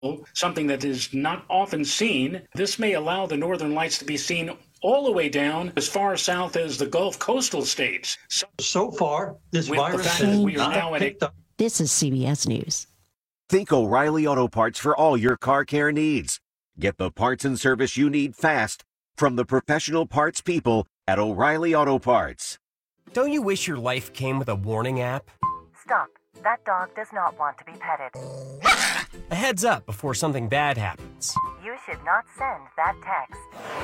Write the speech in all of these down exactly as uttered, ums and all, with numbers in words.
something that is not often seen. This may allow the northern lights to be seen all the way down as far south as the Gulf coastal states. So, so far, this with virus the fact has that we are not now at a picked up. This is C B S News. Think O'Reilly Auto Parts for all your car care needs. Get the parts and service you need fast from the professional parts people at O'Reilly Auto Parts. Don't you wish your life came with a warning app? Stop. That dog does not want to be petted. A heads up before something bad happens. You should not send that text.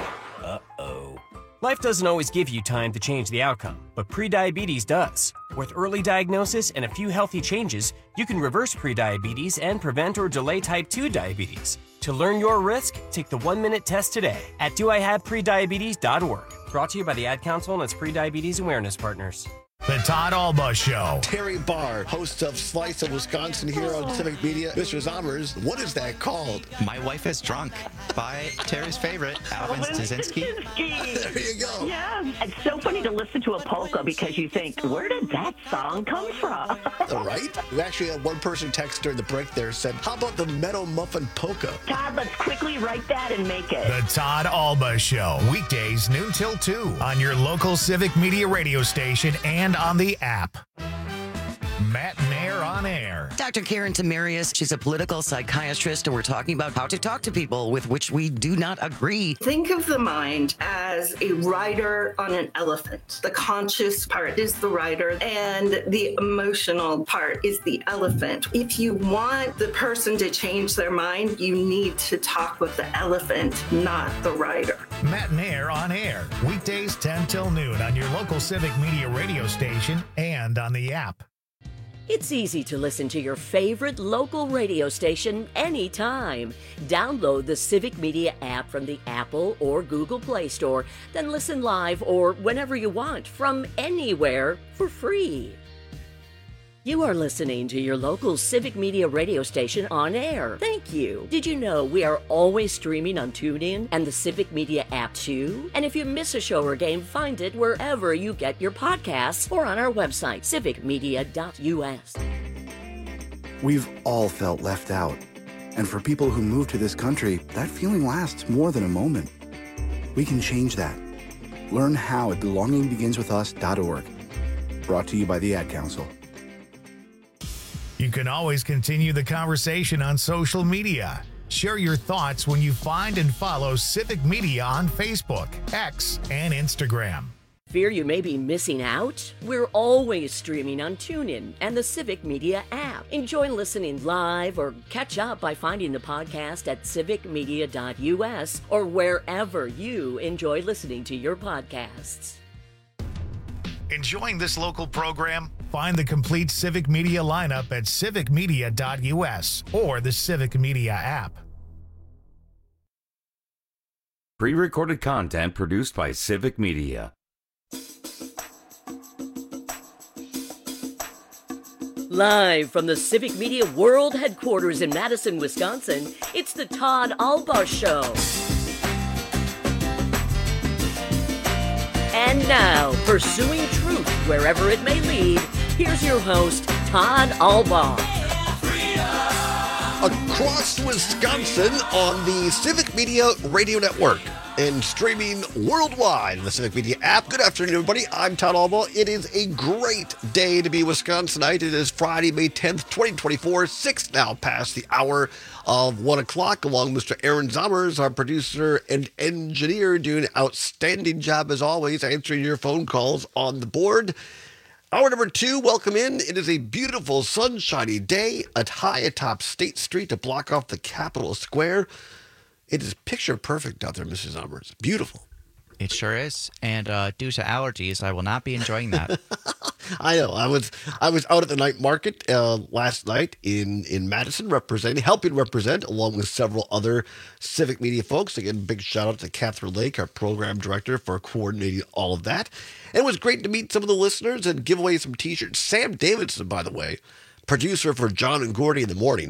Uh-oh. Life doesn't always give you time to change the outcome, but prediabetes does. With early diagnosis and a few healthy changes, you can reverse prediabetes and prevent or delay type two diabetes. To learn your risk, take the one-minute test today at do I have prediabetes dot org. Brought to you by the Ad Council and its prediabetes awareness partners. The Todd Alba Show. Terry Barr, host of Slice of Wisconsin here on Civic Media. Mister Zommers, what is that called? My Wife is Drunk by Terry's favorite, Alvin Stasinski. There you go. Yeah, it's so funny to listen to a polka because you think, where did that song come from? All right. We actually had one person text during the break there said, how about the Meadow Muffin Polka? Todd, let's quickly write that and make it. The Todd Alba Show. Weekdays noon till two on your local Civic Media radio station and on the app. Matt and Air on Air. Doctor Karen Tamarius, she's a political psychiatrist, and we're talking about how to talk to people with which we do not agree. Think of the mind as a rider on an elephant. The conscious part is the rider, and the emotional part is the elephant. If you want the person to change their mind, you need to talk with the elephant, not the rider. Matt and Air on Air. Weekdays ten till noon on your local Civic Media radio station and on the app. It's easy to listen to your favorite local radio station anytime. Download the Civic Media app from the Apple or Google Play Store, then listen live or whenever you want from anywhere for free. You are listening to your local Civic Media radio station on air. Thank you. Did you know we are always streaming on TuneIn and the Civic Media app too? And if you miss a show or game, find it wherever you get your podcasts or on our website, civic media dot u s. We've all felt left out. And for people who move to this country, that feeling lasts more than a moment. We can change that. Learn how at belonging begins with us dot org. Brought to you by the Ad Council. You can always continue the conversation on social media. Share your thoughts when you find and follow Civic Media on Facebook, X, and Instagram. Fear you may be missing out? We're always streaming on TuneIn and the Civic Media app. Enjoy listening live or catch up by finding the podcast at civic media dot u s or wherever you enjoy listening to your podcasts. Enjoying this local program? Find the complete Civic Media lineup at civic media dot u s or the Civic Media app. Pre-recorded content produced by Civic Media. Live from the Civic Media World Headquarters in Madison, Wisconsin, it's the Todd Alba Show. And now, pursuing truth wherever it may lead, here's your host, Todd Alba. Across Wisconsin on the Civic Media Radio Network and streaming worldwide on the Civic Media app. Good afternoon, everybody. I'm Todd Alba. It is a great day to be Wisconsinite. It is Friday, May tenth, twenty twenty-four, six now past the hour of one o'clock, along with Mister Aaron Zommers, our producer and engineer, doing an outstanding job as always, answering your phone calls on the board. Hour number two, welcome in. It is a beautiful, sunshiny day at high atop State Street to block off the Capitol Square. It is picture perfect out there, Missus Zommers. Beautiful. It sure is. And uh, due to allergies, I will not be enjoying that. I know. I was I was out at the night market uh, last night in, in Madison, representing, helping represent, along with several other Civic Media folks. Again, big shout out to Catherine Lake, our program director, for coordinating all of that. And it was great to meet some of the listeners and give away some T-shirts. Sam Davidson, by the way, producer for John and Gordy in the Morning.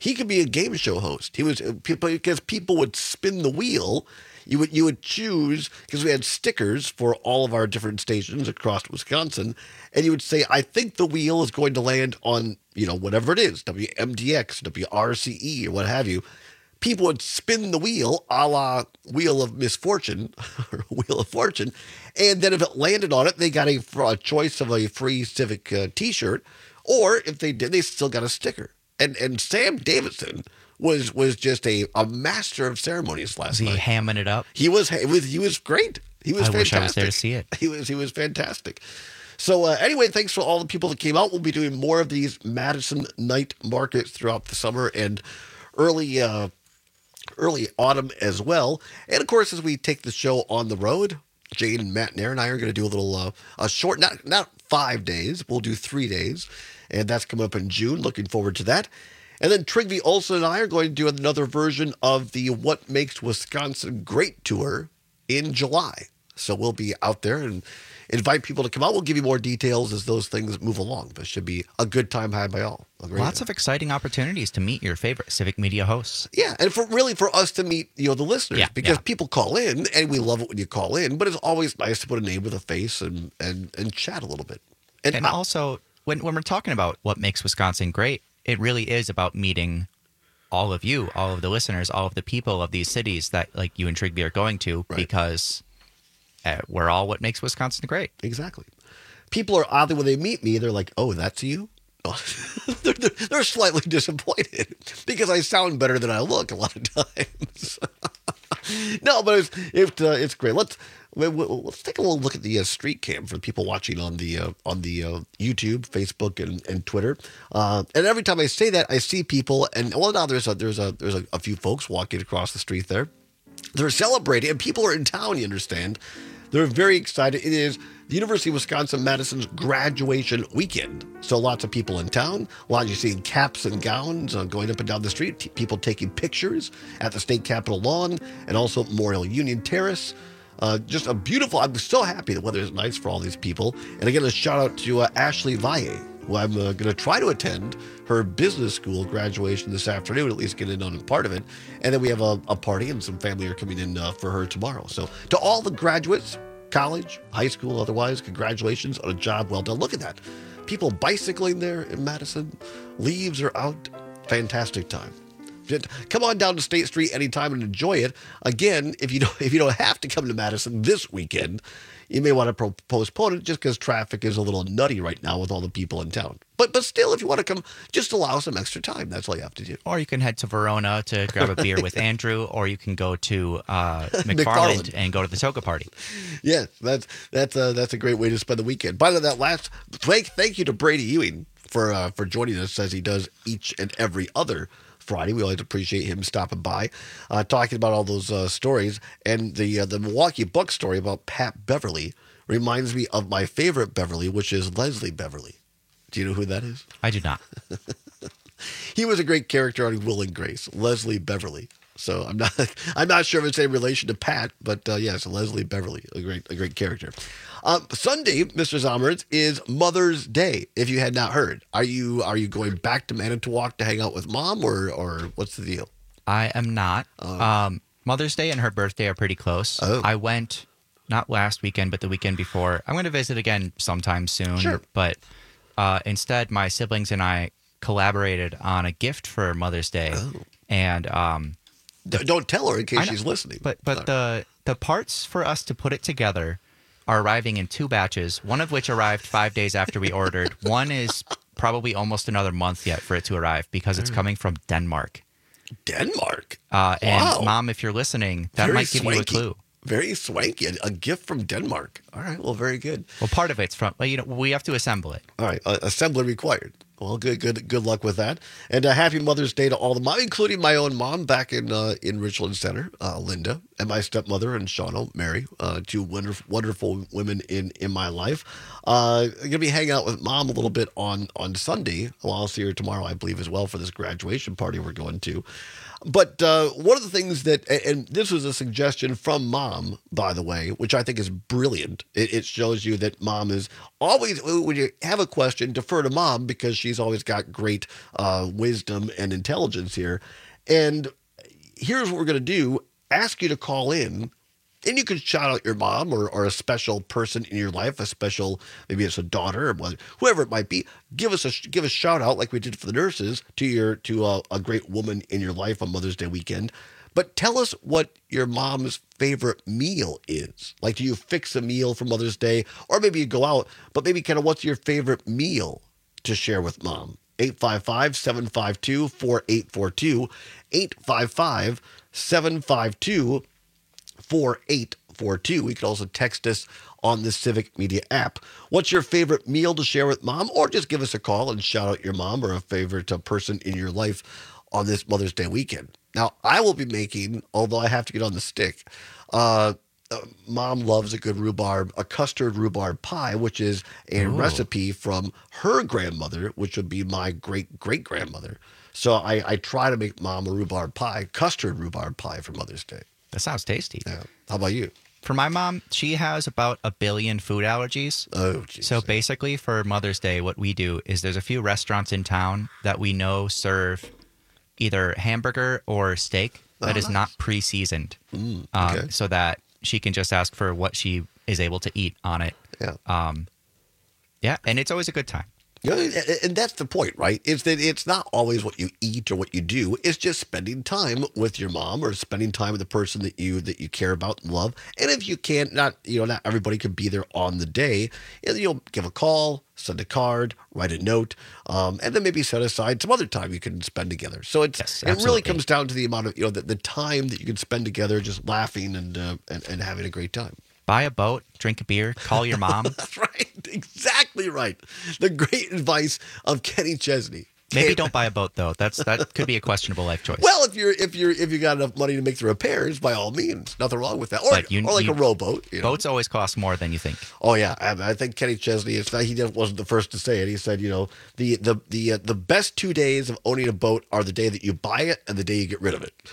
he could be a game show host. He was because people would spin the wheel. You would you would choose, because we had stickers for all of our different stations across Wisconsin, and you would say, I think the wheel is going to land on, you know, whatever it is, W M D X, W R C E, or what have you. People would spin the wheel, a la Wheel of Misfortune, or Wheel of Fortune, and then if it landed on it, they got a, a choice of a free Civic uh, t-shirt, or if they did, they still got a sticker. And and Sam Davidson was was just a, a master of ceremonies last Was he night. hamming it up? He was he was he was great. He was I fantastic. wish I was there to see it. He was he was fantastic. So uh, anyway, thanks for all the people that came out. We'll be doing more of these Madison night markets throughout the summer and early uh, early autumn as well. And of course, as we take the show on the road, Jane and Matt and Aaron and I are going to do a little uh, a short, not not five days. We'll do three days, and that's coming up in June. Looking forward to that. And then Trigby Olson and I are going to do another version of the What Makes Wisconsin Great tour in July. So we'll be out there and invite people to come out. We'll give you more details as those things move along. But it should be a good time had by all. Lots of exciting opportunities to meet your favorite Civic Media hosts. Yeah, and for really for us to meet, you know, the listeners, Yeah, because yeah. people call in, and we love it when you call in. But it's always nice to put a name with a face and and, and chat a little bit. And, and also, when when we're talking about what makes Wisconsin great, it really is about meeting all of you, all of the listeners, all of the people of these cities that like you and Trigby are going to, Right. because uh, we're all what makes Wisconsin great. Exactly. People are oddly, when they meet me, they're like, "Oh, that's you." Oh. they're, they're, they're slightly disappointed because I sound better than I look a lot of times. No, but it's it's, uh, it's great. Let's let's take a little look at the uh, street cam for the people watching on the uh, on the uh, YouTube, Facebook, and, and Twitter. Uh, and every time I say that, I see people, and well, now there's a, there's a there's a, a few folks walking across the street there. They're celebrating, and people are in town. You understand? They're very excited. It is the University of Wisconsin-Madison's graduation weekend. So lots of people in town. A lot of you seeing caps and gowns uh, going up and down the street. T- people taking pictures at the state capitol lawn and also Memorial Union Terrace. Uh, just a beautiful, I'm so happy the weather is nice for all these people. And again, a shout out to uh, Ashley Valle, who I'm uh, going to try to attend her business school graduation this afternoon, at least get in on a part of it. And then we have a, a party and some family are coming in uh, for her tomorrow. So to all the graduates, college, high school, otherwise, congratulations on a job well done. Look at that. People bicycling there in Madison. Leaves are out. Fantastic time. Just come on down to State Street anytime and enjoy it. Again, if you don't, if you don't have to come to Madison this weekend, you may want to pro- postpone it just because traffic is a little nutty right now with all the people in town. But but still, if you want to come, just allow some extra time. That's all you have to do. Or you can head to Verona to grab a beer with Andrew, or you can go to uh, McFarland, McFarland. and go to the toga party. Yeah, that's that's uh, that's a great way to spend the weekend. By the way, that last thank thank you to Brady Ewing for uh, for joining us as he does each and every other Friday. We always appreciate him stopping by, uh, talking about all those uh, stories. And the uh, the Milwaukee Buck story about Pat Beverly reminds me of my favorite Beverly, which is Leslie Beverly. Do you know who that is? I do not. He was a great character on Will and Grace, Leslie Beverly. So I'm not I'm not sure if it's a relation to Pat, but uh, yes, Leslie Beverly, a great a great character. Um, Sunday, Mister Zomertz, is Mother's Day. If you had not heard, are you are you going back to Manitowoc to hang out with Mom, or or what's the deal? I am not. Oh. Um, Mother's Day and her birthday are pretty close. Oh. I went not last weekend, but the weekend before. I'm going to visit again sometime soon. Sure. But uh, instead, my siblings and I collaborated on a gift for Mother's Day, Oh. and um, D- Don't tell her in I case know, she's listening. But but the the parts for us to put it together are arriving in two batches. One of which arrived five days after we ordered. One is probably almost another month yet for it to arrive because it's coming from Denmark. Denmark. Uh, and Wow. Mom, if you're listening, that Very might give you a swanky. clue. Very swanky. A, a gift from Denmark. All right. Well, very good. Well, part of it's from, well, you know, we have to assemble it. All right. Uh, assembly required. Well, good, good, good luck with that. And uh, happy Mother's Day to all the mom, including my own mom back in uh, in Richland Center, uh, Linda, and my stepmother and Shauna, Mary, uh, two wonderful, wonderful women in, in my life. Uh, I'm going to be hanging out with Mom a little bit on, on Sunday. Well, I'll see her tomorrow, I believe, as well, for this graduation party we're going to. But uh, one of the things that, and this was a suggestion from Mom, by the way, which I think is brilliant. It, it shows you that Mom is always, when you have a question, defer to Mom because she's always got great uh, wisdom and intelligence here. And here's what we're going to do. Ask you to call in. And you can shout out your mom or, or a special person in your life, a special, maybe it's a daughter or whoever it might be. Give us a give a shout out like we did for the nurses to your to a, a great woman in your life on Mother's Day weekend. But tell us what your mom's favorite meal is. Like, do you fix a meal for Mother's Day, or maybe you go out, but maybe kind of what's your favorite meal to share with Mom? eight five five, seven five two, four eight four two, eight five five, seven five two, four eight four two. You can also text us on the Civic Media app. What's your favorite meal to share with Mom? Or just give us a call and shout out your mom or a favorite uh, person in your life on this Mother's Day weekend. Now, I will be making, although I have to get on the stick, uh, uh, Mom loves a good rhubarb, a custard rhubarb pie, which is a Ooh. recipe from her grandmother, which would be my great-great-grandmother. So I, I try to make Mom a rhubarb pie, custard rhubarb pie for Mother's Day. That sounds tasty. Yeah. How about you? For my mom, she has about a billion food allergies. Oh, geez. So basically for Mother's Day, what we do is there's a few restaurants in town that we know serve either hamburger or steak that Oh, is nice. not pre-seasoned. Mm, um, okay. So that she can just ask for what she is able to eat on it. Yeah. Um, yeah, and it's always a good time. You know, and that's the point, right? Is that it's not always what you eat or what you do. It's just spending time with your mom or spending time with the person that you that you care about and love. And if you can't, not you know, not everybody could be there on the day. You'll give a call, send a card, write a note, um, and then maybe set aside some other time you can spend together. So it's Yes, it really absolutely. comes down to the amount of you know the, the time that you can spend together, just laughing and uh, and, and having a great time. Buy a boat, drink a beer, call your mom. That's right. Exactly right. The great advice of Kenny Chesney. Maybe don't buy a boat though. That's that could be a questionable life choice. Well, if you're if you're if you got enough money to make the repairs, by all means, nothing wrong with that. Or, But you- or like you- a rowboat. You know? Boats always cost more than you think. Oh yeah, I, I think Kenny Chesney. It's not, he just wasn't the first to say it. He said, you know, the the the uh, the best two days of owning a boat are the day that you buy it and the day you get rid of it.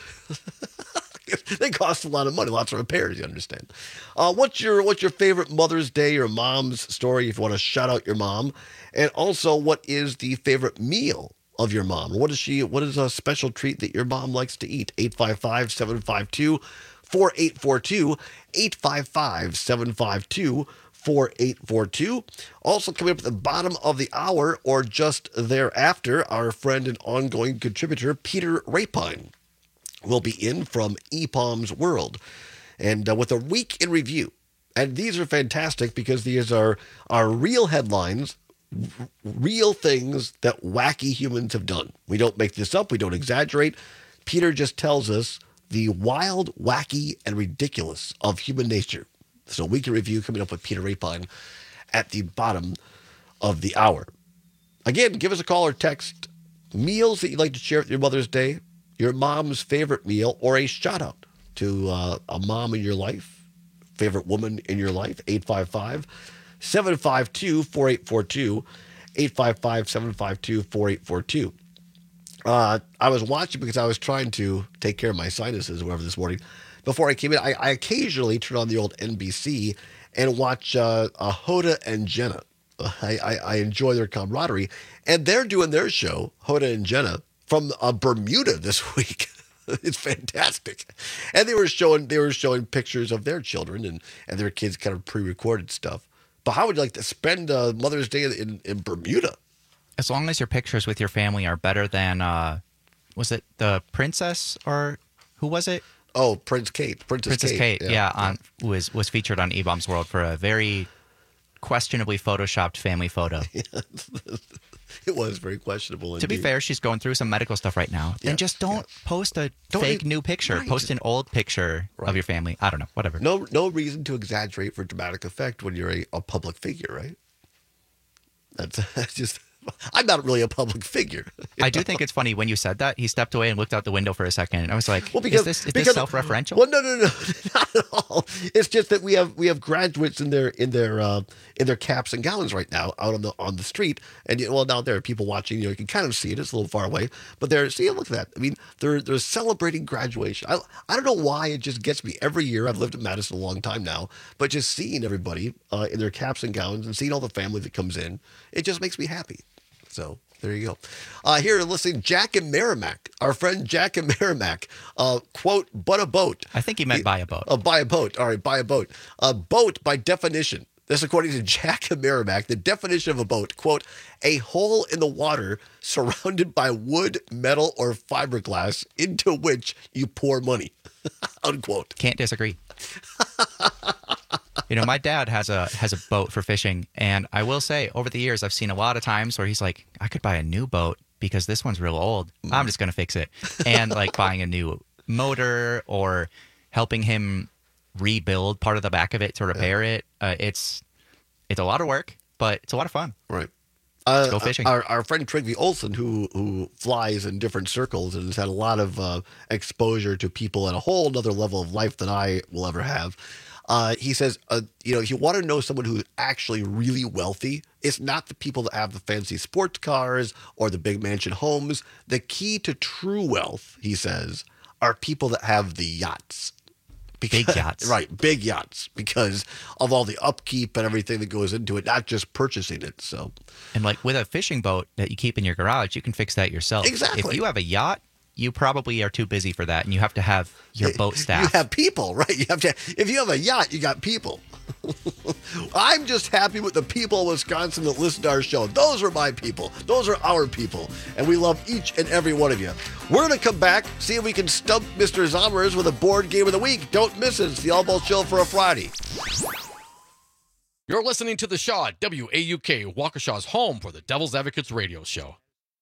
They cost a lot of money, lots of repairs. You understand? Uh, what's your what's your favorite Mother's Day or mom's story? If you want to shout out your mom, and also what is the favorite meal of your mom? What is she? What is a special treat that your mom likes to eat? eight five five, seven five two, four eight four two, eight five five, seven five two, four eight four two. Also coming up at the bottom of the hour or just thereafter, our friend and ongoing contributor Peter Rapine will be in from E P O M's World, and uh, with a week in review. And these are fantastic because these are are real headlines, r- real things that wacky humans have done. We don't make this up. We don't exaggerate. Peter just tells us the wild, wacky, and ridiculous of human nature. So a week in review coming up with Peter Rapine at the bottom of the hour. Again, give us a call or text meals that you'd like to share with your Mother's Day, your mom's favorite meal, or a shout out to uh, a mom in your life, favorite woman in your life. eight five five, seven five two, four eight four two, eight five five, seven five two, four eight four two. Uh, I was watching because I was trying to take care of my sinuses or whatever this morning. Before I came in, I, I occasionally turn on the old N B C and watch uh, uh, Hoda and Jenna. I, I, I enjoy their camaraderie. And they're doing their show, Hoda and Jenna, from uh, Bermuda this week. It's fantastic. And they were showing they were showing pictures of their children and, and their kids kind of pre-recorded stuff. But how would you like to spend uh, Mother's Day in, in Bermuda? As long as your pictures with your family are better than, uh, was it the princess or who was it? Oh, Prince Kate. Princess, Princess Kate. Kate, yeah, on, was was featured on E B O M's World for a very questionably photoshopped family photo. It was very questionable. To be indeed. fair, she's going through some medical stuff right now. Yeah, Then just don't post a Don't fake even- new picture. right. Post an old picture Right. of your family. I don't know, whatever. No, no reason to exaggerate for dramatic effect when you're a, a public figure, right? That's, that's just I'm not really a public figure. I do think it's funny when you said that, he stepped away and looked out the window for a second. And I was like, well, because, is this, is because, this self-referential? Well, no, no, no, not at all. It's just that we have we have graduates in their in their uh, in their caps and gowns right now out on the on the street, and well, now there are people watching. You know, you can kind of see it. It's a little far away, but they're see, look at that. I mean, they're they're celebrating graduation. I I don't know why it just gets me every year. I've lived in Madison a long time now, but just seeing everybody uh, in their caps and gowns and seeing all the family that comes in, it just makes me happy. So there you go. Uh, here, listening, Jack and Merrimack, our friend Jack and Merrimack, uh, quote, but a boat. I think he meant buy a boat. Uh, buy a boat. All right, buy a boat. A boat, by definition, this according to Jack and Merrimack, the definition of a boat, quote, a hole in the water surrounded by wood, metal, or fiberglass into which you pour money, unquote. Can't disagree. You know, my dad has a has a boat for fishing, and I will say, over the years, I've seen a lot of times where he's like, I could buy a new boat because this one's real old. I'm just going to fix it. And like buying a new motor or helping him rebuild part of the back of it to repair yeah. it. Uh, it's it's a lot of work, but it's a lot of fun. Right. Let's uh, go fishing. Our, our friend Trygve Olsen, who who flies in different circles and has had a lot of uh, exposure to people at a whole other level of life than I will ever have. Uh, he says, uh, you know, if you want to know someone who's actually really wealthy, it's not the people that have the fancy sports cars or the big mansion homes. The key to true wealth, he says, are people that have the yachts. Because, big yachts. Right, big yachts, because of all the upkeep and everything that goes into it, not just purchasing it. So, and like with a fishing boat that you keep in your garage, you can fix that yourself. Exactly. If you have a yacht, you probably are too busy for that, and you have to have your boat staff. You have people, right? You have to. If you have a yacht, you got people. I'm just happy with the people of Wisconsin that listen to our show. Those are my people. Those are our people, and we love each and every one of you. We're going to come back, see if we can stump Mister Zommers with a board game of the week. Don't miss it. It's the All Ball Show for a Friday. You're listening to the Shaw at W A U K, Waukesha's home for the Devil's Advocates radio show.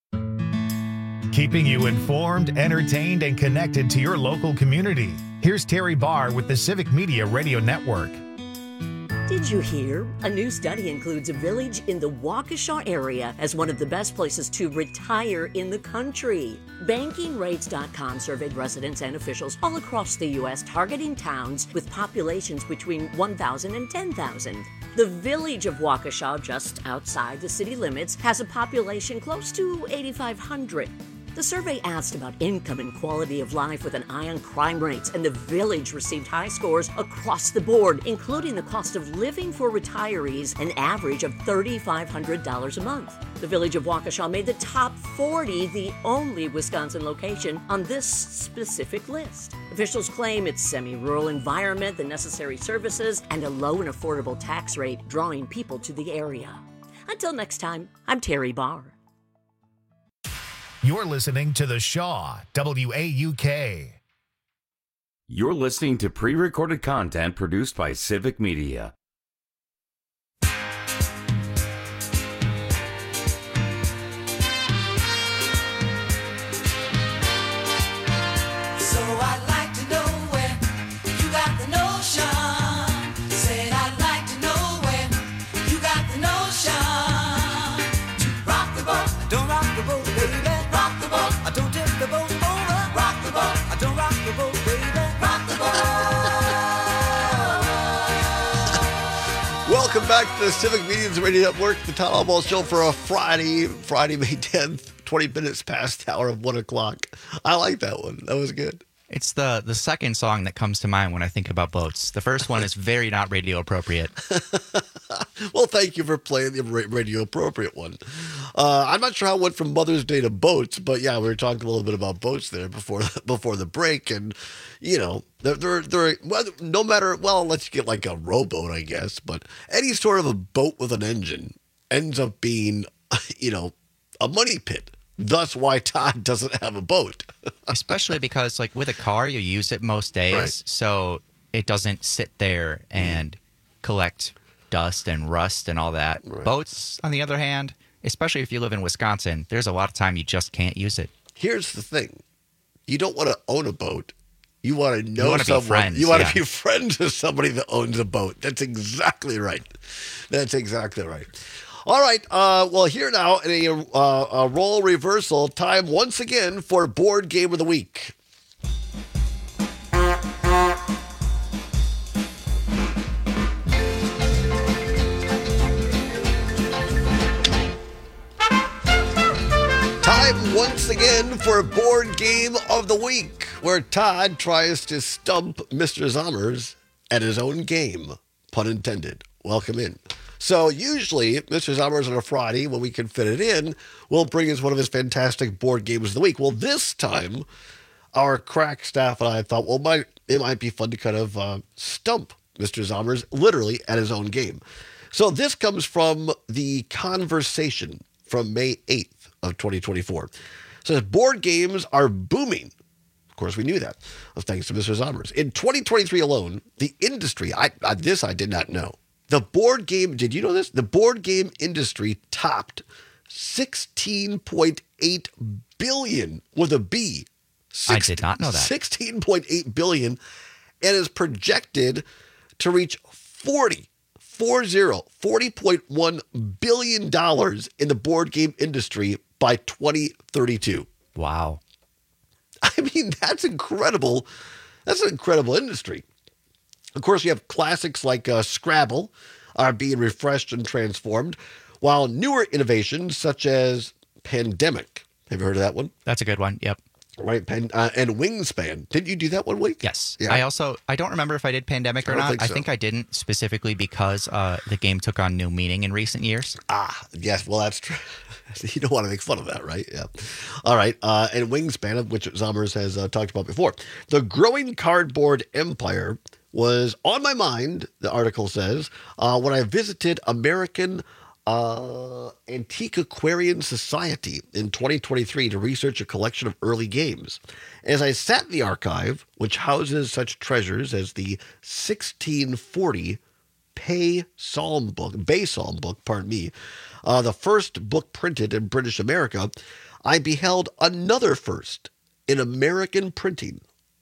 Keeping you informed, entertained, and connected to your local community. Here's Terry Barr with the Civic Media Radio Network. Did you hear? A new study includes a village in the Waukesha area as one of the best places to retire in the country. Banking Rates dot com surveyed residents and officials all across the U S targeting towns with populations between one thousand and ten thousand. The village of Waukesha, just outside the city limits, has a population close to eighty-five hundred. The survey asked about income and quality of life with an eye on crime rates, and the village received high scores across the board, including the cost of living for retirees, an average of three thousand five hundred dollars a month. The village of Waukesha made the top forty, the only Wisconsin location on this specific list. Officials claim its semi-rural environment, the necessary services, and a low and affordable tax rate drawing people to the area. Until next time, I'm Terry Barr. You're listening to The Shaw, W A U K. You're listening to pre-recorded content produced by Civic Media. Welcome back to the Civic Media Radio Network, the Town Hall Ball Show for a Friday, Friday, May tenth, twenty minutes past the hour of one o'clock. I like that one. That was good. It's the, the second song that comes to mind when I think about boats. The first one is very not radio appropriate. Well, thank you for playing the radio appropriate one. Uh, I'm not sure how it went from Mother's Day to boats, but yeah, we were talking a little bit about boats there before before the break, and you know, they're they're, they're well, no matter well, let's get like a rowboat, I guess, but any sort of a boat with an engine ends up being, you know, a money pit. Thus why Todd doesn't have a boat. Especially because, like, with a car, you use it most days, right. So it doesn't sit there and collect dust and rust and all that. Right. Boats, on the other hand, especially if you live in Wisconsin, there's a lot of time you just can't use it. Here's the thing. You don't want to own a boat. You want to know you want to someone. Be friends, you want yeah. to be friends with somebody that owns a boat. That's exactly right. That's exactly right. All right. Uh, well, here now in a, uh, a role reversal, time once again for Board Game of the Week. Time once again for Board Game of the Week, where Todd tries to stump Mister Zommers at his own game. Pun intended. Welcome in. So usually, Mister Zommers on a Friday, when we can fit it in, will bring us one of his fantastic board games of the week. Well, this time, our crack staff and I thought, well, might, it might be fun to kind of uh, stump Mister Zommers literally at his own game. So this comes from The Conversation from May eighth of twenty twenty-four. It says, board games are booming. Of course, we knew that, thanks to Mister Zommers. In twenty twenty-three alone, the industry, I, I, this I did not know. The board game, did you know this? The board game industry topped sixteen point eight billion with a B. I did not know that. sixteen point eight billion and is projected to reach forty, forty point one billion dollars in the board game industry by twenty thirty-two. Wow. I mean, that's incredible. That's an incredible industry. Of course, you have classics like uh, Scrabble are being refreshed and transformed, while newer innovations such as Pandemic. Have you heard of that one? That's a good one. Yep. Right. Pen, uh, and Wingspan. Didn't you do that one week? Yes. Yeah. I also, I don't remember if I did Pandemic or I don't not. think so. I think I didn't, specifically because uh, the game took on new meaning in recent years. Ah, yes. Well, that's true. You don't want to make fun of that, right? Yeah. All right. Uh, and Wingspan, of which Zommers has uh, talked about before. The growing cardboard empire was on my mind, the article says, uh, when I visited American uh, Antiquarian Society in twenty twenty-three to research a collection of early games. As I sat in the archive, which houses such treasures as the sixteen forty Pay Psalm book, Bay Psalm book, pardon me, uh, the first book printed in British America, I beheld another first in American printing.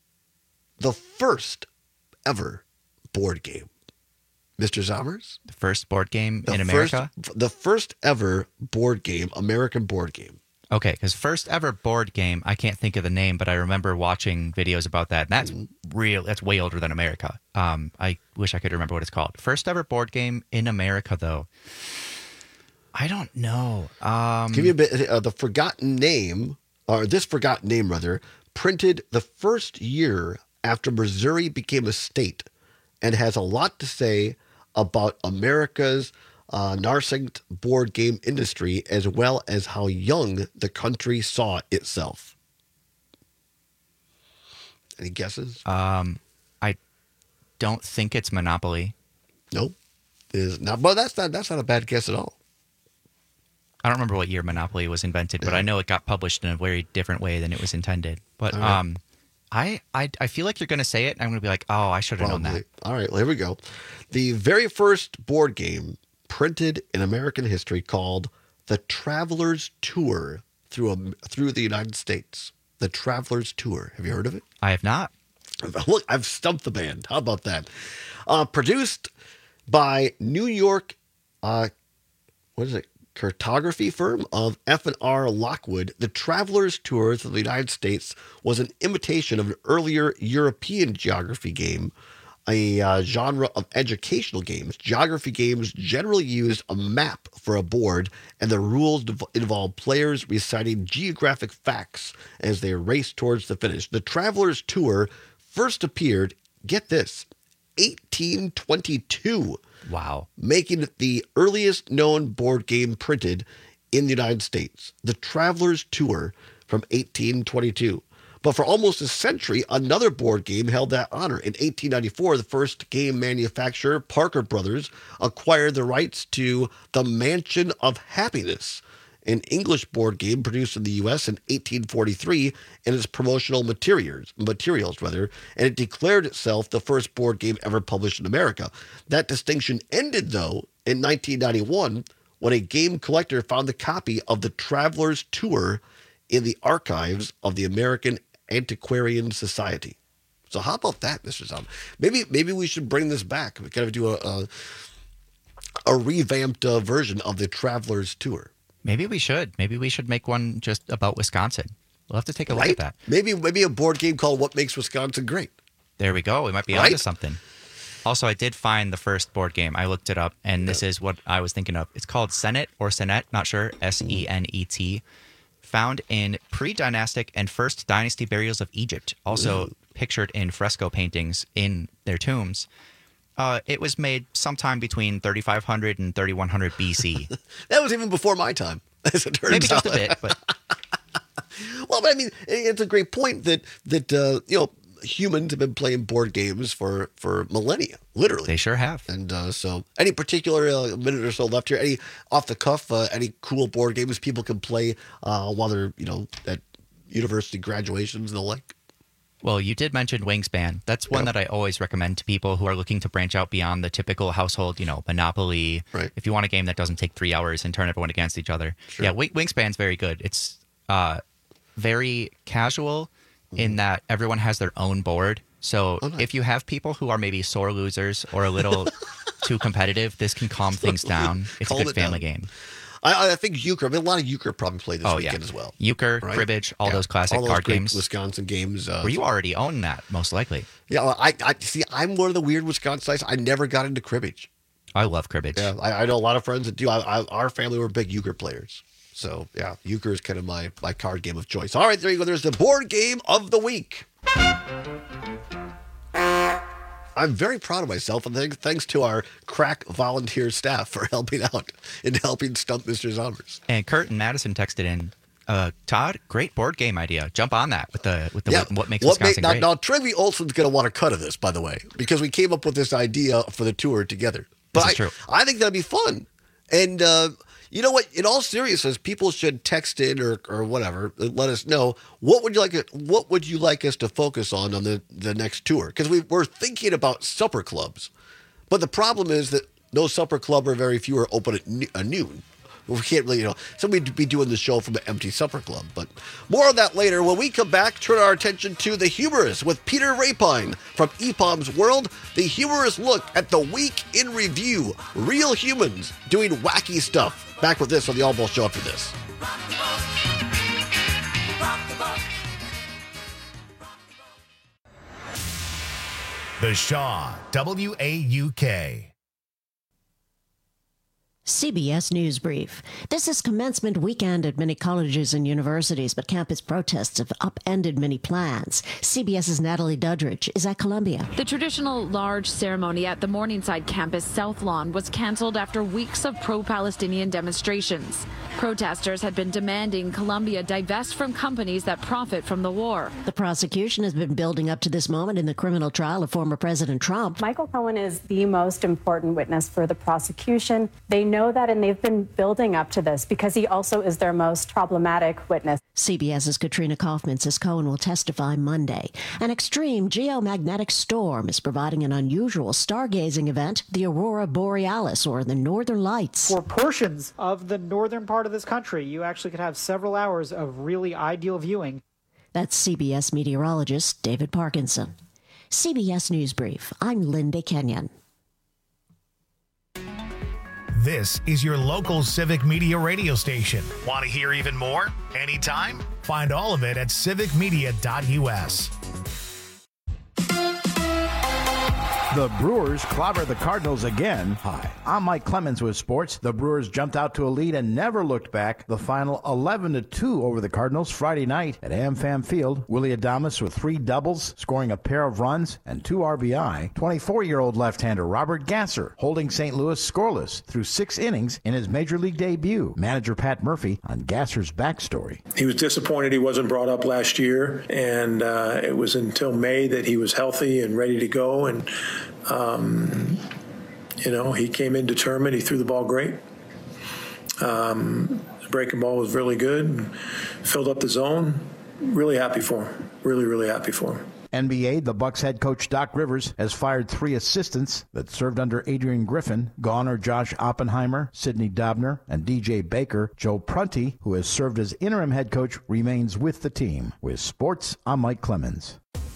The first ever board game. Mister Zommers? The first board game the in first, America? The first ever board game, American board game. Okay, because first ever board game, I can't think of the name, but I remember watching videos about that. And that's mm-hmm. real. That's way older than America. Um, I wish I could remember what it's called. First ever board game in America, though. I don't know. Um, Give me a bit. Uh, the forgotten name, or this forgotten name rather, printed the first year after Missouri became a state, and has a lot to say about America's uh, nascent board game industry, as well as how young the country saw itself. Any guesses? Um, I don't think it's Monopoly. Nope, it is not. But that's not that's not a bad guess at all. I don't remember what year Monopoly was invented, but Yeah. I know it got published in a very different way than it was intended. But All right. um, I, I I feel like you're going to say it, and I'm going to be like, oh, I should have known that. All right, well, here we go. The very first board game printed in American history, called The Traveler's Tour through a, through the United States. The Traveler's Tour. Have you heard of it? I have not. Look, I've stumped the band. How about that? Uh, produced by New York, uh, what is it? Cartography firm of F and R Lockwood, The Traveler's Tour through the United States was an imitation of an earlier European geography game, a uh, genre of educational games. Geography games generally used a map for a board, and the rules dev- involved players reciting geographic facts as they raced towards the finish. The Traveler's Tour first appeared, get this, eighteen twenty-two. Wow. Making it the earliest known board game printed in the United States. The Traveler's Tour from eighteen twenty-two. But for almost a century, another board game held that honor. In eighteen ninety-four, the first game manufacturer, Parker Brothers, acquired the rights to The Mansion of Happiness, an English board game produced in the U S in eighteen forty-three and its promotional materials, materials rather, and it declared itself the first board game ever published in America. That distinction ended, though, in nineteen ninety-one, when a game collector found the copy of The Traveler's Tour in the archives of the American Antiquarian Society. So how about that, Mister Zom? Maybe maybe we should bring this back. We kind of do a, a a revamped uh, version of the Travelers Tour. Maybe we should. Maybe we should make one just about Wisconsin. We'll have to take a right? look at that. Maybe maybe a board game called What Makes Wisconsin Great. There we go. We might be right? onto something. Also, I did find the first board game. I looked it up, and this is what I was thinking of. It's called Senet or Senet, not sure, S E N E T, found in pre-dynastic and first dynasty burials of Egypt, also Ooh. pictured in fresco paintings in their tombs. Uh, it was made sometime between thirty-five hundred and thirty-one hundred B C. That was even before my time, as it turns Maybe just out. a bit, but... Well, but I mean, it's a great point that, that uh, you know, humans have been playing board games for, for millennia, literally. They sure have. And uh, so any particular uh, minute or so left here, any off the cuff, uh, any cool board games people can play uh, while they're, you know, at university graduations and the like? Well, you did mention Wingspan. That's one yep. that I always recommend to people who are looking to branch out beyond the typical household, you know, Monopoly. Right. If you want a game that doesn't take three hours and turn everyone against each other. Sure. Yeah, Wingspan's very good. It's uh, very casual mm-hmm. in that everyone has their own board. So oh, nice. if you have people who are maybe sore losers or a little too competitive, this can calm things down. It's calm a good it family down. game. I, I think euchre. I mean, a lot of euchre probably played this oh, weekend yeah. as well. Euchre, right? cribbage, all yeah. those classic all those card great games. Wisconsin games. Uh, Where you already own that, most likely. Yeah, well, I, I see. I'm one of the weird Wisconsinites. I never got into cribbage. I love cribbage. Yeah, I, I know a lot of friends that do. I, I, our family were big euchre players. So, yeah, euchre is kind of my, my card game of choice. All right, there you go. There's the board game of the week. I'm very proud of myself, and thanks to our crack volunteer staff for helping out and helping stump Mister Zombers. And Kurt and Madison texted in, uh, Todd, great board game idea. Jump on that with the with the yeah. what makes what Wisconsin make, great. Now, now Trevi Olson's going to want a cut of this, by the way, because we came up with this idea for the tour together. But this is I, true. I think that'd be fun. And uh, you know what? In all seriousness, people should text in or, or whatever. Let us know what would you like. What would you like us to focus on on the, the next tour? Because we we're thinking about supper clubs, but the problem is that no supper club or very few are open at no- noon. We can't really, you know, somebody'd be doing the show from an empty supper club. But more on that later. When we come back, turn our attention to The Humorous with Peter Rapine from E P O M's World. The Humorous look at the week in review. Real humans doing wacky stuff. Back with this on the All Ball Show after this. The Shaw, W A U K. C B S News Brief. This is commencement weekend at many colleges and universities, but campus protests have upended many plans. CBS's Natalie Duddridge is at Columbia. The traditional large ceremony at the Morningside campus South Lawn was canceled after weeks of pro-Palestinian demonstrations. Protesters had been demanding Columbia divest from companies that profit from the war. The prosecution has been building up to this moment in the criminal trial of former President Trump. Michael Cohen is the most important witness for the prosecution. They know that, and they've been building up to this because he also is their most problematic witness. CBS's Katrina Kaufman says Cohen will testify Monday. An extreme geomagnetic storm is providing an unusual stargazing event, the Aurora Borealis, or the Northern Lights. For portions of the northern part of this country, you actually could have several hours of really ideal viewing. That's C B S meteorologist David Parkinson. C B S News Brief. I'm Linda Kenyon. This is your local Civic Media radio station. Want to hear even more? Anytime? Find all of it at civic media dot u s. The Brewers clobbered the Cardinals again. Hi, I'm Mike Clemens with sports. The Brewers jumped out to a lead and never looked back. The final eleven to two over the Cardinals Friday night at AmFam Field. Willie Adames with three doubles, scoring a pair of runs and two R B I. twenty-four-year-old left-hander Robert Gasser holding Saint Louis scoreless through six innings in his Major League debut. Manager Pat Murphy on Gasser's backstory. He was disappointed he wasn't brought up last year, and uh, it was until May that he was healthy and ready to go, and Um, you know, he came in determined. He threw the ball great. Um, the breaking ball was really good. Filled up the zone. Really happy for him. Really, really happy for him. N B A, the Bucks head coach Doc Rivers has fired three assistants that served under Adrian Griffin. Gone are Josh Oppenheimer, Sidney Dobner, and D J Baker. Joe Prunty, who has served as interim head coach, remains with the team. With sports, I'm Mike Clemens.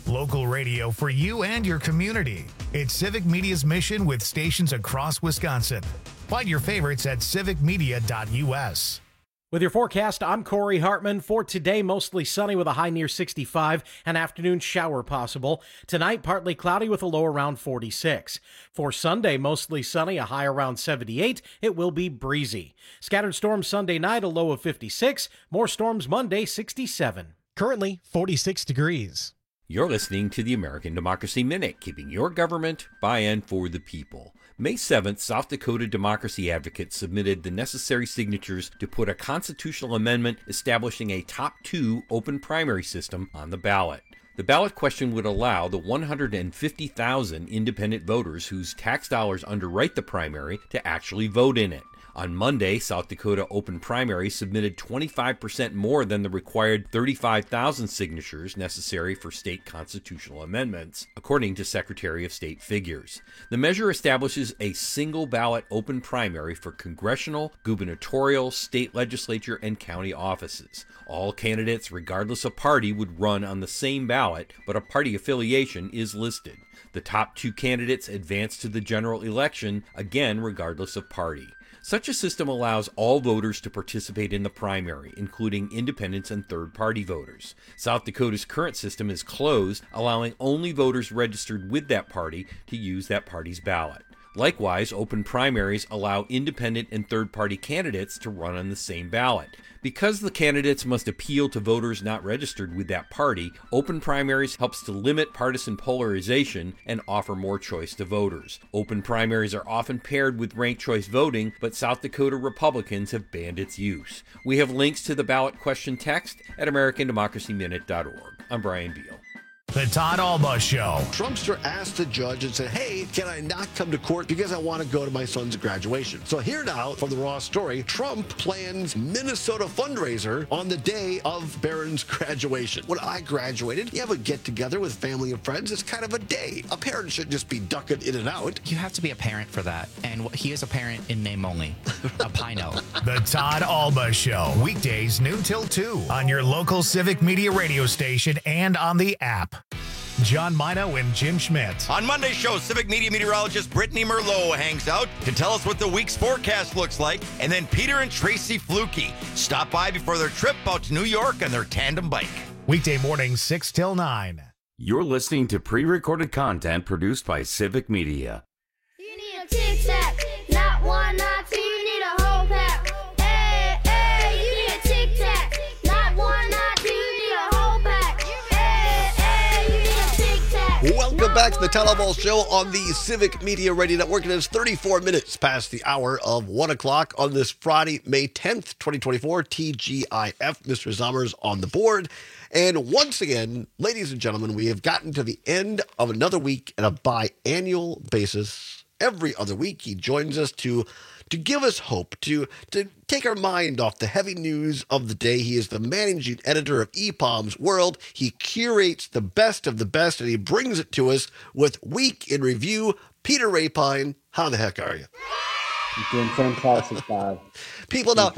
Local radio for you and your community. It's Civic Media's mission with stations across Wisconsin. Find your favorites at civic media dot u s. With your forecast, I'm Corey Hartman. For today, mostly sunny with a high near sixty-five, an afternoon shower possible. Tonight, partly cloudy with a low around forty-six. For Sunday, mostly sunny, a high around seventy-eight. It will be breezy. Scattered storms Sunday night, a low of fifty-six. More storms Monday, sixty-seven. Currently, forty-six degrees. You're listening to the American Democracy Minute, keeping your government by and for the people. May seventh, South Dakota democracy advocates submitted the necessary signatures to put a constitutional amendment establishing a top two open primary system on the ballot. The ballot question would allow the one hundred fifty thousand independent voters whose tax dollars underwrite the primary to actually vote in it. On Monday, South Dakota Open Primary submitted twenty-five percent more than the required thirty-five thousand signatures necessary for state constitutional amendments, according to Secretary of State figures. The measure establishes a single ballot open primary for congressional, gubernatorial, state legislature, and county offices. All candidates, regardless of party, would run on the same ballot, but a party affiliation is listed. The top two candidates advance to the general election, again regardless of party. Such a system allows all voters to participate in the primary, including independents and third-party voters. South Dakota's current system is closed, allowing only voters registered with that party to use that party's ballot. Likewise, open primaries allow independent and third-party candidates to run on the same ballot. Because the candidates must appeal to voters not registered with that party, open primaries helps to limit partisan polarization and offer more choice to voters. Open primaries are often paired with ranked choice voting, but South Dakota Republicans have banned its use. We have links to the ballot question text at american democracy minute dot org. I'm Brian Beal. The Todd Alba Show. Trumpster asked the judge and said, hey, can I not come to court because I want to go to my son's graduation? So here now from the Raw story, Trump plans Minnesota fundraiser on the day of Barron's graduation. When I graduated, you have a get-together with family and friends. It's kind of a day. A parent should just be ducking in and out. You have to be a parent for that. And he is a parent in name only. A Pino. The Todd Alba Show. Weekdays noon till two on your local Civic Media radio station and on the app. John Mino and Jim Schmidt. On Monday's show, Civic Media meteorologist Brittany Merlot hangs out to tell us what the week's forecast looks like. And then Peter and Tracy Fluke stop by before their trip out to New York on their tandem bike. Weekday mornings, six till nine. You're listening to pre-recorded content produced by Civic Media. You need a tic-tac, not one, not two, you need a whole pack. Hey, hey, you need a tic-tac, not one, not two, you need a whole pack. Hey, hey, you need a tic-tac. Welcome back to the Todd Alba Show on the Civic Media Radio Network. It is thirty-four minutes past the hour of one o'clock on this Friday, May tenth, twenty twenty-four. T G I F, Mister Zommers on the board. And once again, ladies and gentlemen, we have gotten to the end of another week on a biannual basis. Every other week, he joins us to to give us hope, to, to take our mind off the heavy news of the day. He is the managing editor of E P O M's World. He curates the best of the best, and he brings it to us with Week in Review. Peter Rapine, how the heck are you? I'm doing fantastic, Todd. People, now,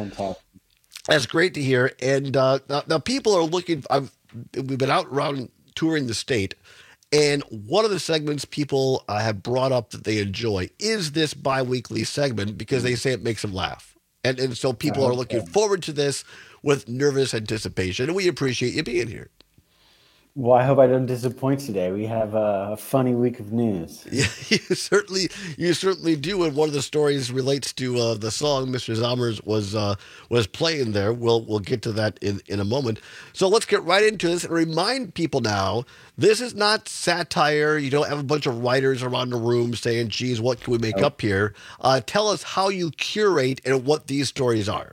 that's great to hear. And uh, now, now people are looking, I've, we've been out around touring the state, and one of the segments people uh, have brought up that they enjoy is this bi-weekly segment because they say it makes them laugh. And, and so people are looking forward to this with nervous anticipation, and we appreciate you being here. Well, I hope I don't disappoint today. We have a funny week of news. Yeah, you certainly, you certainly do. And one of the stories relates to uh, the song Mister Zommers was uh, was playing there. We'll we'll get to that in, in a moment. So let's get right into this and remind people now, this is not satire. You don't have a bunch of writers around the room saying, geez, what can we make oh. up here? Uh, tell us how you curate and what these stories are.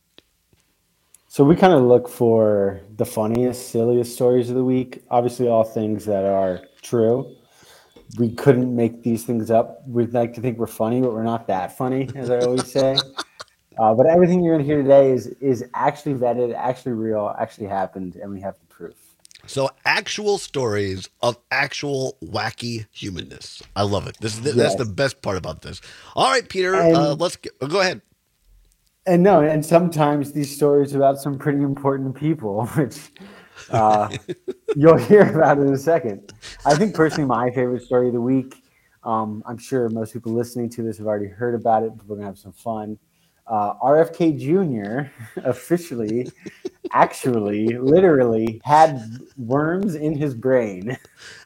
So we kind of look for the funniest, silliest stories of the week. Obviously, all things that are true. We couldn't make these things up. We'd like to think we're funny, but we're not that funny, as I always say. Uh, but everything you're going to hear today is is actually vetted, actually real, actually happened, and we have the proof. So actual stories of actual wacky humanness. I love it. This is yes. That's the best part about this. All right, Peter, and, uh, let's get, go ahead. And no, and sometimes these stories about some pretty important people, which Uh, you'll hear about it in a second. I think personally, my favorite story of the week. Um, I'm sure most people listening to this have already heard about it, but we're gonna have some fun. Uh, R F K Junior officially, actually, literally had worms in his brain.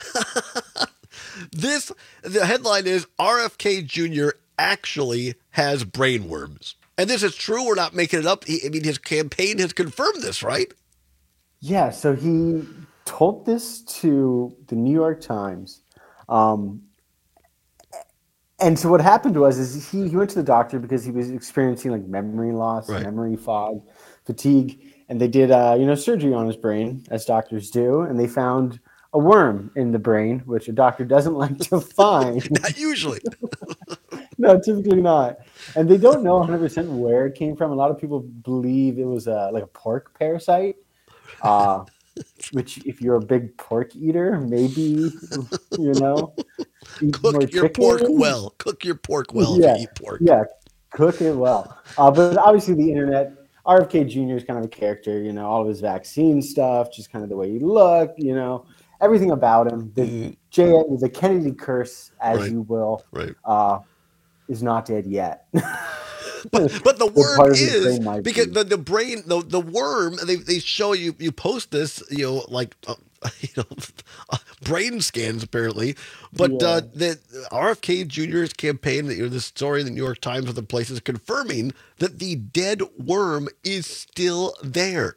This, the headline is R F K Junior actually has brain worms. And this is true. We're not making it up. He, I mean, his campaign has confirmed this, right? Yeah, so he told this to the New York Times. Um, and so what happened was is he, he went to the doctor because he was experiencing like memory loss, Right. memory fog, fatigue. And they did, uh, you know, surgery on his brain, as doctors do. And they found a worm in the brain, which a doctor doesn't like to find. Not usually. No, typically not. And they don't know one hundred percent where it came from. A lot of people believe it was a, like a pork parasite, uh, which if you're a big pork eater, maybe, you know, eat more Cook your chicken. pork well. Cook your pork well yeah, if you eat pork. Yeah, cook it well. Uh, but obviously the internet, R F K Junior is kind of a character, you know, all of his vaccine stuff, just kind of the way he looked, you know, everything about him. The, Mm. J, the Kennedy curse, as Right. you will, Right. uh, is not dead yet. But but the But worm part of his is brain might because be. the, the brain the the worm they, they show you you post this you know like uh, you know brain scans apparently, but Yeah. uh, the R F K Junior's campaign, you know, this story in the New York Times and other places confirming that the dead worm is still there.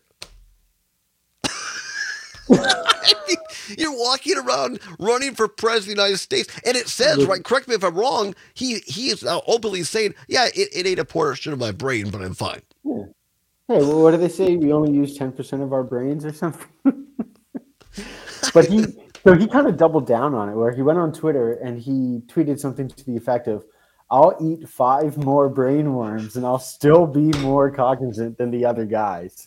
I mean, you're walking around running for president of the United States, and it says, right, correct me if I'm wrong, he he is now openly saying, yeah, it, it ate a portion of my brain, but I'm fine. Yeah. Hey, well, what do they say? We only use ten percent of our brains or something? But he, so he kind of doubled down on it, where he went on Twitter and he tweeted something to the effect of, I'll eat five more brain worms and I'll still be more cognizant than the other guys.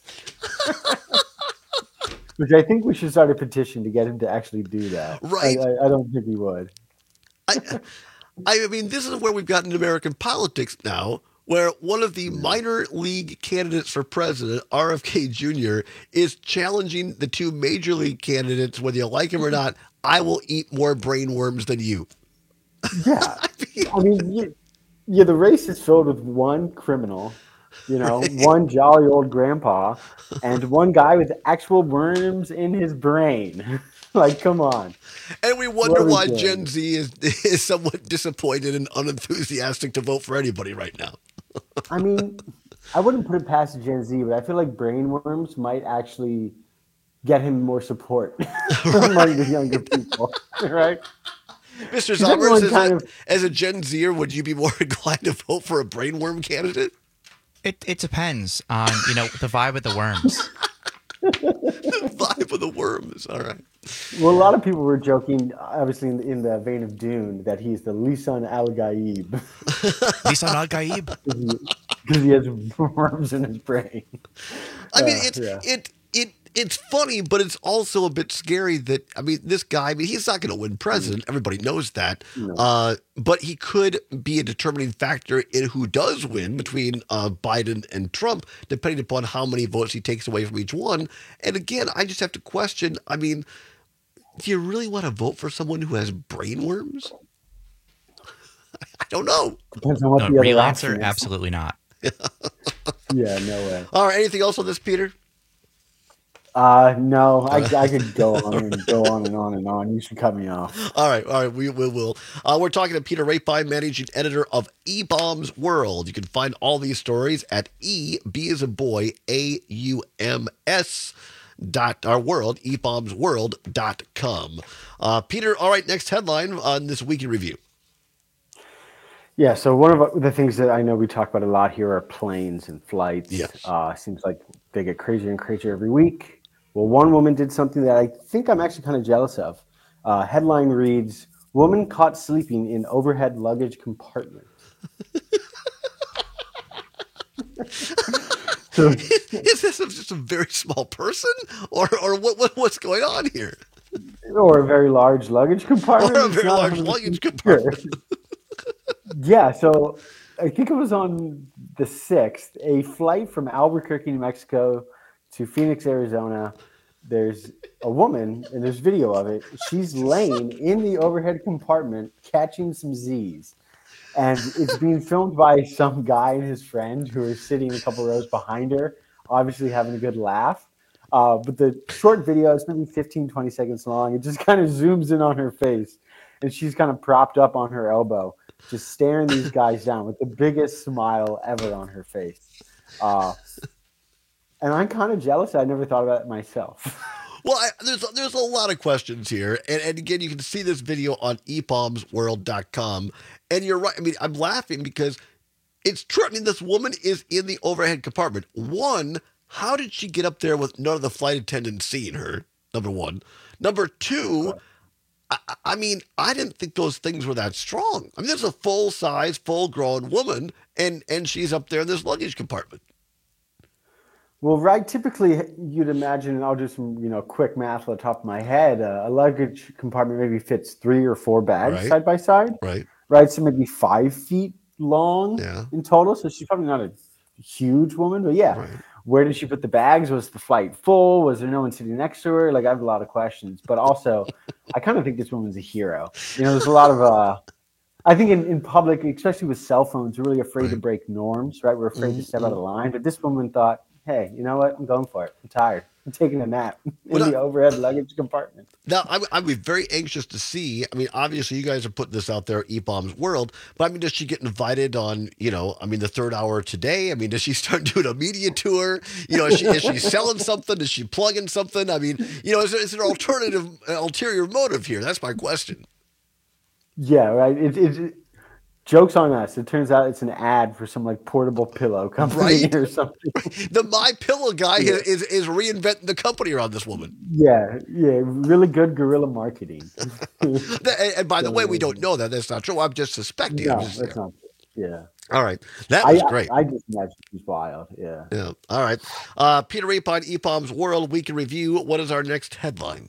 Which I think we should start a petition to get him to actually do that. Right. I, I, I don't think he would. I, I mean, this is where we've gotten in American politics now, where one of the minor league candidates for president, R F K Junior, is challenging the two major league candidates, whether you like him or not. I will eat more brain worms than you. Yeah. I mean, you, yeah, the race is filled with one criminal, you know, one jolly old grandpa, and one guy with actual worms in his brain. Like, come on. And we wonder What are we why doing? Gen Z is, is somewhat disappointed and unenthusiastic to vote for anybody right now. I mean, I wouldn't put it past Gen Z, but I feel like brain worms might actually get him more support among the younger people, right? Mister 'Cause everyone Zommers, as, kind a, of- as a Gen Zer, would you be more inclined to vote for a brainworm candidate? It it depends on, you know, the vibe of the worms. The vibe of the worms. All right. Well, a lot of people were joking, obviously in the, in the vein of Dune, that he's the Lisan Al Gaib Lisan Al Gaib? because he has worms in his brain. I mean, Uh, it's yeah. it it it's funny, but it's also a bit scary that I mean, this guy. I mean, he's not going to win president. Everybody knows that. No. Uh, but he could be a determining factor in who does win between uh, Biden and Trump, depending upon how many votes he takes away from each one. And again, I just have to question. I mean, do you really want to vote for someone who has brain worms? I don't know. Depends on what No, the real other answer, option is. absolutely not. Yeah, no way. All right. Anything else on this, Peter? Uh, no, I, I could go on and go on and on and on. You should cut me off. All right, all right, we, we will. Uh, we're talking to Peter Rapine, managing editor of E-Bombs World. You can find all these stories at E, B as a boy, A U M S dot our world, e bombs world dot com. Uh, Peter, all right, next headline on this week in review. Yeah, so one of the things that I know we talk about a lot here are planes and flights. Yes. Uh, seems like they get crazier and crazier every week. Well, one woman did something that I think I'm actually kind of jealous of. Uh, headline reads, "Woman caught sleeping in overhead luggage compartment." So, Is this just a very small person, or or what, what what's going on here? or a very large luggage compartment. Or a It's very not large one hundred percent luggage sure. compartment. Yeah, so I think it was on the sixth, a flight from Albuquerque, New Mexico to Phoenix, Arizona. there's a woman, and there's video of it. She's laying in the overhead compartment catching some Z's. And it's being filmed by some guy and his friend who are sitting a couple rows behind her, obviously having a good laugh. Uh, but the short video, it's maybe fifteen, twenty seconds long. It just kind of zooms in on her face. And she's kind of propped up on her elbow, just staring these guys down with the biggest smile ever on her face. Uh, and I'm kind of jealous. I never thought about it myself. Well, I, there's there's a lot of questions here, and, and again, you can see this video on e palms world dot com, and you're right. I mean, I'm laughing because it's true. I mean, this woman is in the overhead compartment. One, how did she get up there with none of the flight attendants seeing her? Number one. Number two, I, I mean, I didn't think those things were that strong. I mean, there's a full size, full grown woman, and and she's up there in this luggage compartment. Well, right. Typically, you'd imagine, and I'll do some, you know, quick math on the top of my head. Uh, a luggage compartment maybe fits three or four bags Right. side by side. Right. Right. So maybe five feet long Yeah. in total. So she's probably not a huge woman, but yeah. Where did she put the bags? Was the flight full? Was there no one sitting next to her? Like, I have a lot of questions, but also I kind of think this woman's a hero. You know, there's a lot of, uh, I think in, in public, especially with cell phones, we're really afraid to break norms, right? We're afraid to step out of the line. But this woman thought, hey, you know what? I'm going for it. I'm tired. I'm taking a nap in Well, the overhead luggage compartment. Now, I, I'd be very anxious to see. I mean, obviously, you guys are putting this out there, E Bombs World, but I mean, does she get invited on, you know, I mean, the third hour today? I mean, does she start doing a media tour? You know, is she, is she selling something? Is she plugging something? I mean, you know, is there, is there an alternative, uh, ulterior motive here? That's my question. Yeah, right. It, it, it, joke's on us. It turns out it's an ad for some like portable pillow company Right. or something. The My Pillow guy Yeah. is, is reinventing the company around this woman. Yeah, yeah. Really good guerrilla marketing. That- and, and by the way, we don't know that. That's not true. I'm just suspecting. No, I'm just- that's not. Yeah. All right. That was I, great. I, I just imagine she's wild. Yeah. Yeah. All right. Uh, Peter Rapine, E Palms World Week in Review. What is our next headline?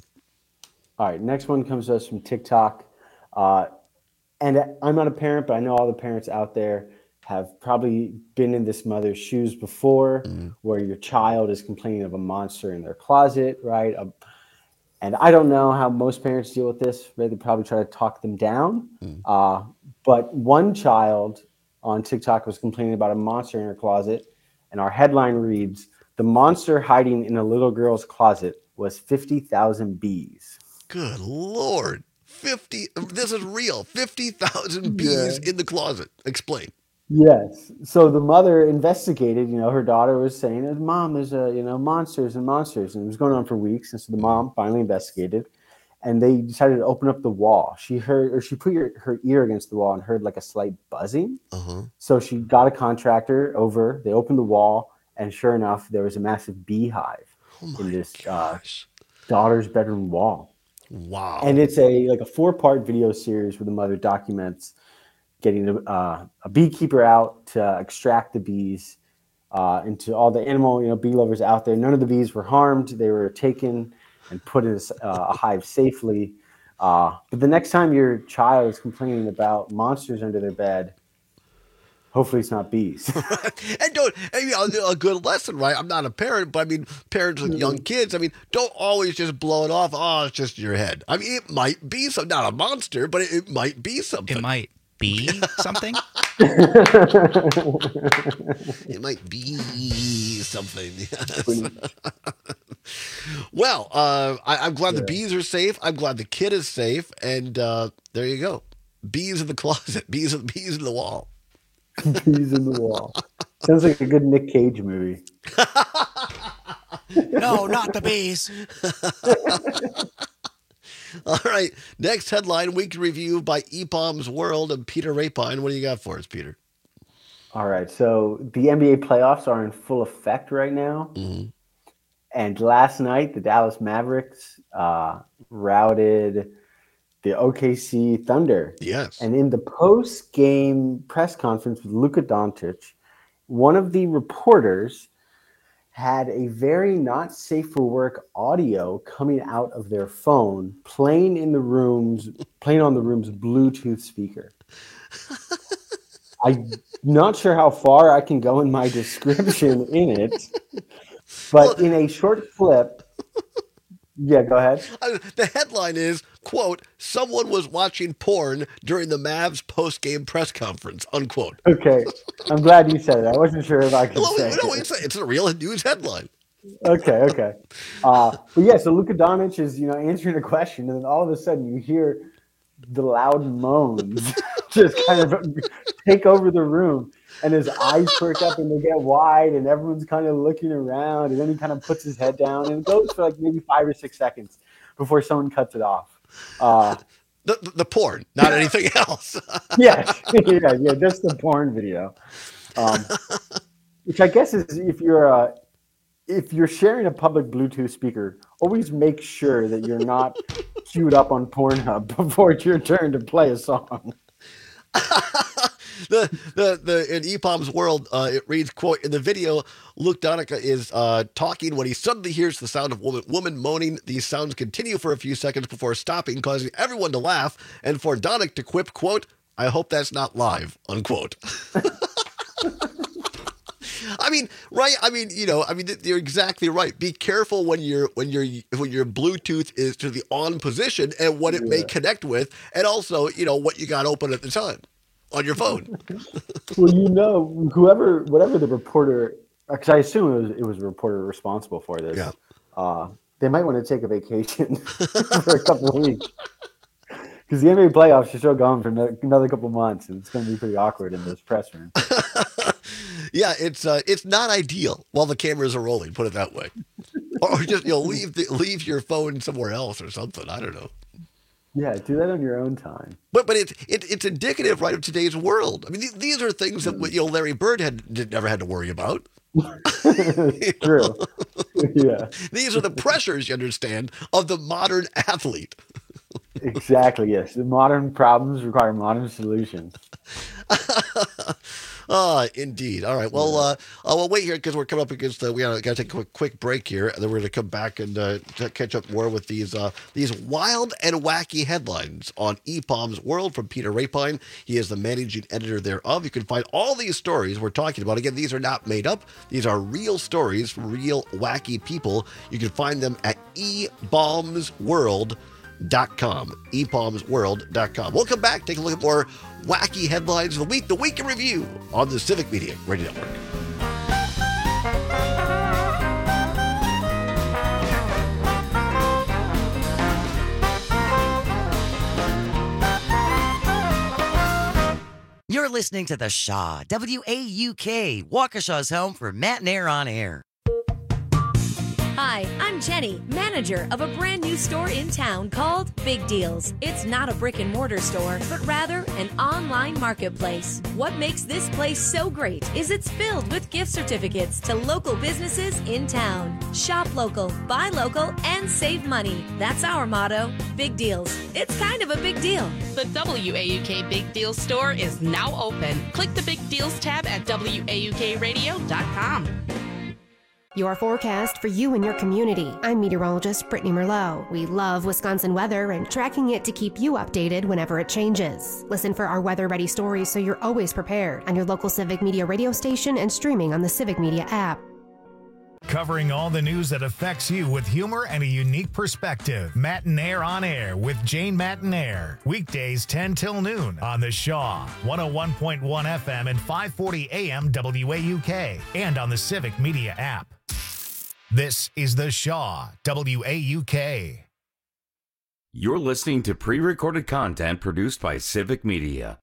All right. Next one comes to us from TikTok. Uh, and I'm not a parent, but I know all the parents out there have probably been in this mother's shoes before, where your child is complaining of a monster in their closet, right? Um, and I don't know how most parents deal with this. Right? They probably try to talk them down. Uh, but one child on TikTok was complaining about a monster in her closet, and our headline reads, "The monster hiding in a little girl's closet was fifty thousand bees." Good Lord. fifty. This is real. fifty thousand bees in the closet. Explain. Yes. So the mother investigated, you know, her daughter was saying, "Mom, there's a, you know, monsters and monsters." And it was going on for weeks. And so the mom finally investigated, and they decided to open up the wall. She heard, or she put her, her ear against the wall and heard like a slight buzzing. Uh-huh. So she got a contractor over, they opened the wall, and sure enough, there was a massive beehive in this uh, daughter's bedroom wall. Wow. And it's a like a four-part video series where the mother documents getting a, uh, a beekeeper out to extract the bees, uh, and to all the animal, you know, bee lovers out there. None of the bees were harmed. They were taken and put in a, uh, a hive safely. Uh, but the next time your child is complaining about monsters under their bed, hopefully it's not bees. And don't, I mean, a, a good lesson, right? I'm not a parent, but I mean, parents with young kids, I mean, don't always just blow it off. Oh, it's just your head. I mean, it might be some, not a monster, but it, it might be something. It might be something. It might be something. Yes. Well, uh, I, I'm glad the bees are safe. I'm glad the kid is safe. And uh, there you go. Bees in the closet. Bees, bees in the wall. Bees in the wall. Sounds like a good Nick Cage movie. No, not the bees. All right. Next headline, week in review by E Palms World and Peter Rapine. What do you got for us, Peter? All right. So the N B A playoffs are in full effect right now. Mm-hmm. And last night, the Dallas Mavericks uh, routed the O K C Thunder. Yes. And in the post-game press conference with Luka Doncic, one of the reporters had a very not safe for work audio coming out of their phone, playing in the rooms, playing on the room's Bluetooth speaker. I'm not sure how far I can go in my description in it, but in a short clip, Yeah, go ahead. Uh, the headline is, quote, someone was watching porn during the Mavs post-game press conference, unquote. Okay. I'm glad you said it. I wasn't sure if I could No, say no, it. it's a, it's a real news headline. Okay, okay. Uh, but yeah, so Luka Doncic is, you know, answering a question, and then all of a sudden you hear the loud moans just kind of take over the room, and his eyes perk up and they get wide, and everyone's kind of looking around, and then he kind of puts his head down, and it goes for like maybe five or six seconds before someone cuts it off. Uh, the, the porn, not anything else. Yes, yeah, yeah, just the porn video, um, which I guess is if you're a if you're sharing a public Bluetooth speaker, always make sure that you're not queued up on Pornhub before it's your turn to play a song. the the the in E P O M's world, uh, it reads, quote, in the video, Luke Donica is uh, talking when he suddenly hears the sound of woman, woman moaning. These sounds continue for a few seconds before stopping, causing everyone to laugh, and for Donica to quip, quote, I hope that's not live, unquote. I mean, right? I mean, you know, I mean, you're exactly right. Be careful when you're when you're when your Bluetooth is to the on position and what it yeah. may connect with, and also, you know, what you got open at the time on your phone. Well, you know, whoever, whatever the reporter, because I assume it was it was a reporter responsible for this. Yeah. Uh, they might want to take a vacation for a couple of weeks. Because the N B A playoffs are still going for another couple months, and it's going to be pretty awkward in this press room. Yeah, it's uh, it's not ideal while the cameras are rolling. Put it that way, or just you know leave the, leave your phone somewhere else or something. I don't know. Yeah, do that on your own time. But but it's it, it's indicative, right, of today's world. I mean, these, these are things that you know Larry Bird had did, never had to worry about. True. Yeah. These are the pressures, you understand, of the modern athlete. Exactly. Yes, the modern problems require modern solutions. Ah, indeed. All right. Well, uh, uh, we'll wait here because we're coming up against the. We got to take a quick, quick break here, and then we're going to come back and uh, catch up more with these uh, these wild and wacky headlines on E P O M's World from Peter Rapine. He is the managing editor thereof. You can find all these stories we're talking about. Again, these are not made up. These are real stories from real wacky people. You can find them at e bombs world dot com. e bombs world dot com. We'll come back, take a look at more wacky headlines of the week, the week in review on the Civic Media Radio Network. You're listening to The Shaw, W A U K, Waukesha's home for Matt and Air on Air. Hi, I'm Jenny, manager of a brand new store in town called Big Deals. It's not a brick and mortar store, but rather an online marketplace. What makes this place so great is it's filled with gift certificates to local businesses in town. Shop local, buy local, and save money. That's our motto. Big Deals. It's kind of a big deal. The W A U K Big Deals store is now open. Click the Big Deals tab at W A U K radio dot com. Your forecast for you and your community. I'm meteorologist Brittany Merlot. We love Wisconsin weather and tracking it to keep you updated whenever it changes. Listen for our weather-ready stories so you're always prepared on your local Civic Media radio station and streaming on the Civic Media app. Covering all the news that affects you with humor and a unique perspective. Matt and Air on Air with Jane Matt and Air. Weekdays ten till noon on the Shaw, one oh one point one F M and five forty A M W A U K, and on the Civic Media app. This is the Shaw, W A U K. You're listening to pre-recorded content produced by Civic Media.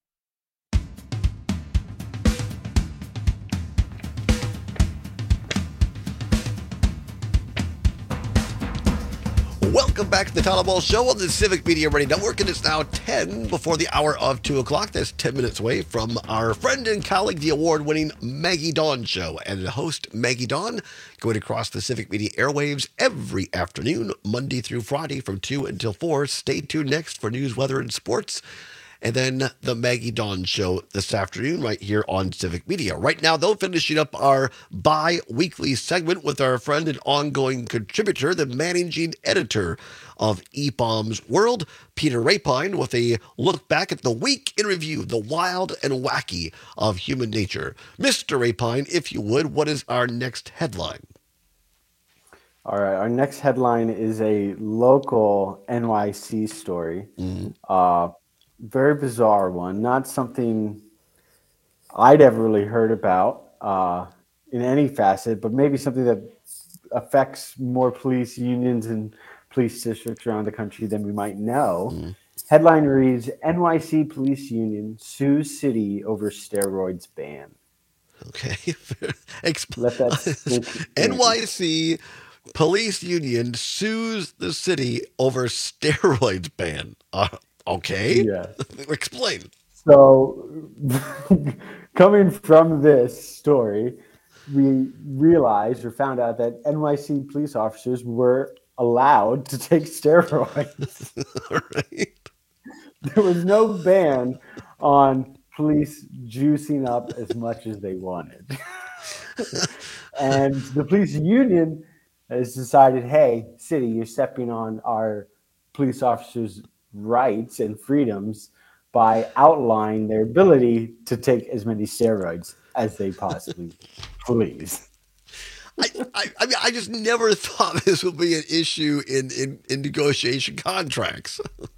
Welcome back to the Town Ball Show on the Civic Media Radio Network, and it's now ten before the hour of two o'clock. That's ten minutes away from our friend and colleague, the award-winning Maggie Dawn Show, and the host, Maggie Dawn, going across the Civic Media airwaves every afternoon, Monday through Friday from two until four. Stay tuned next for news, weather, and sports. And then the Maggie Dawn Show this afternoon right here on Civic Media. Right now, though, finishing up our bi-weekly segment with our friend and ongoing contributor, the managing editor of E P O M's World, Peter Rapine, with a look back at the week in review, the wild and wacky of human nature. Mister Rapine, if you would, what is our next headline? All right, our next headline is a local N Y C story. Mm-hmm. Uh, very bizarre one, not something I'd ever really heard about uh, in any facet, but maybe something that affects more police unions and police districts around the country than we might know. Mm-hmm. Headline reads, N Y C police union sues city over steroids ban. Okay. Exp- Let that N Y C police union sues the city over steroids ban. Uh, okay. Yeah. Explain. So, coming from this story, we realized or found out that N Y C police officers were allowed to take steroids. Right. There was no ban on police juicing up as much as they wanted. And the police union has decided, hey, city, you're stepping on our police officers' rights and freedoms by outlining their ability to take as many steroids as they possibly please. I, I, I mean, I just never thought this would be an issue in, in, in negotiation contracts.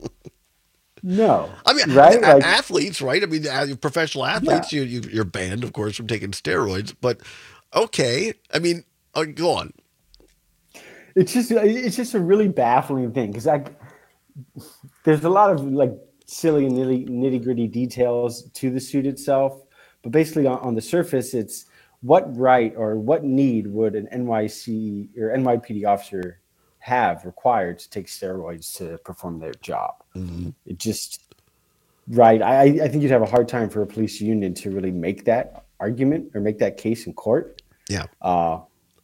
No. I mean, right? a- Like, athletes, right? I mean, uh, professional athletes, you, you, you're banned, of course, from taking steroids. But okay, I mean, uh, go on. it's just it's just a really baffling thing because I there's a lot of like silly nitty nitty gritty details to the suit itself, but basically on, on the surface, it's what right or what need would an N Y C or N Y P D officer have required to take steroids to perform their job? Mm-hmm. It just right. I I think you'd have a hard time for a police union to really make that argument or make that case in court. Yeah. Uh,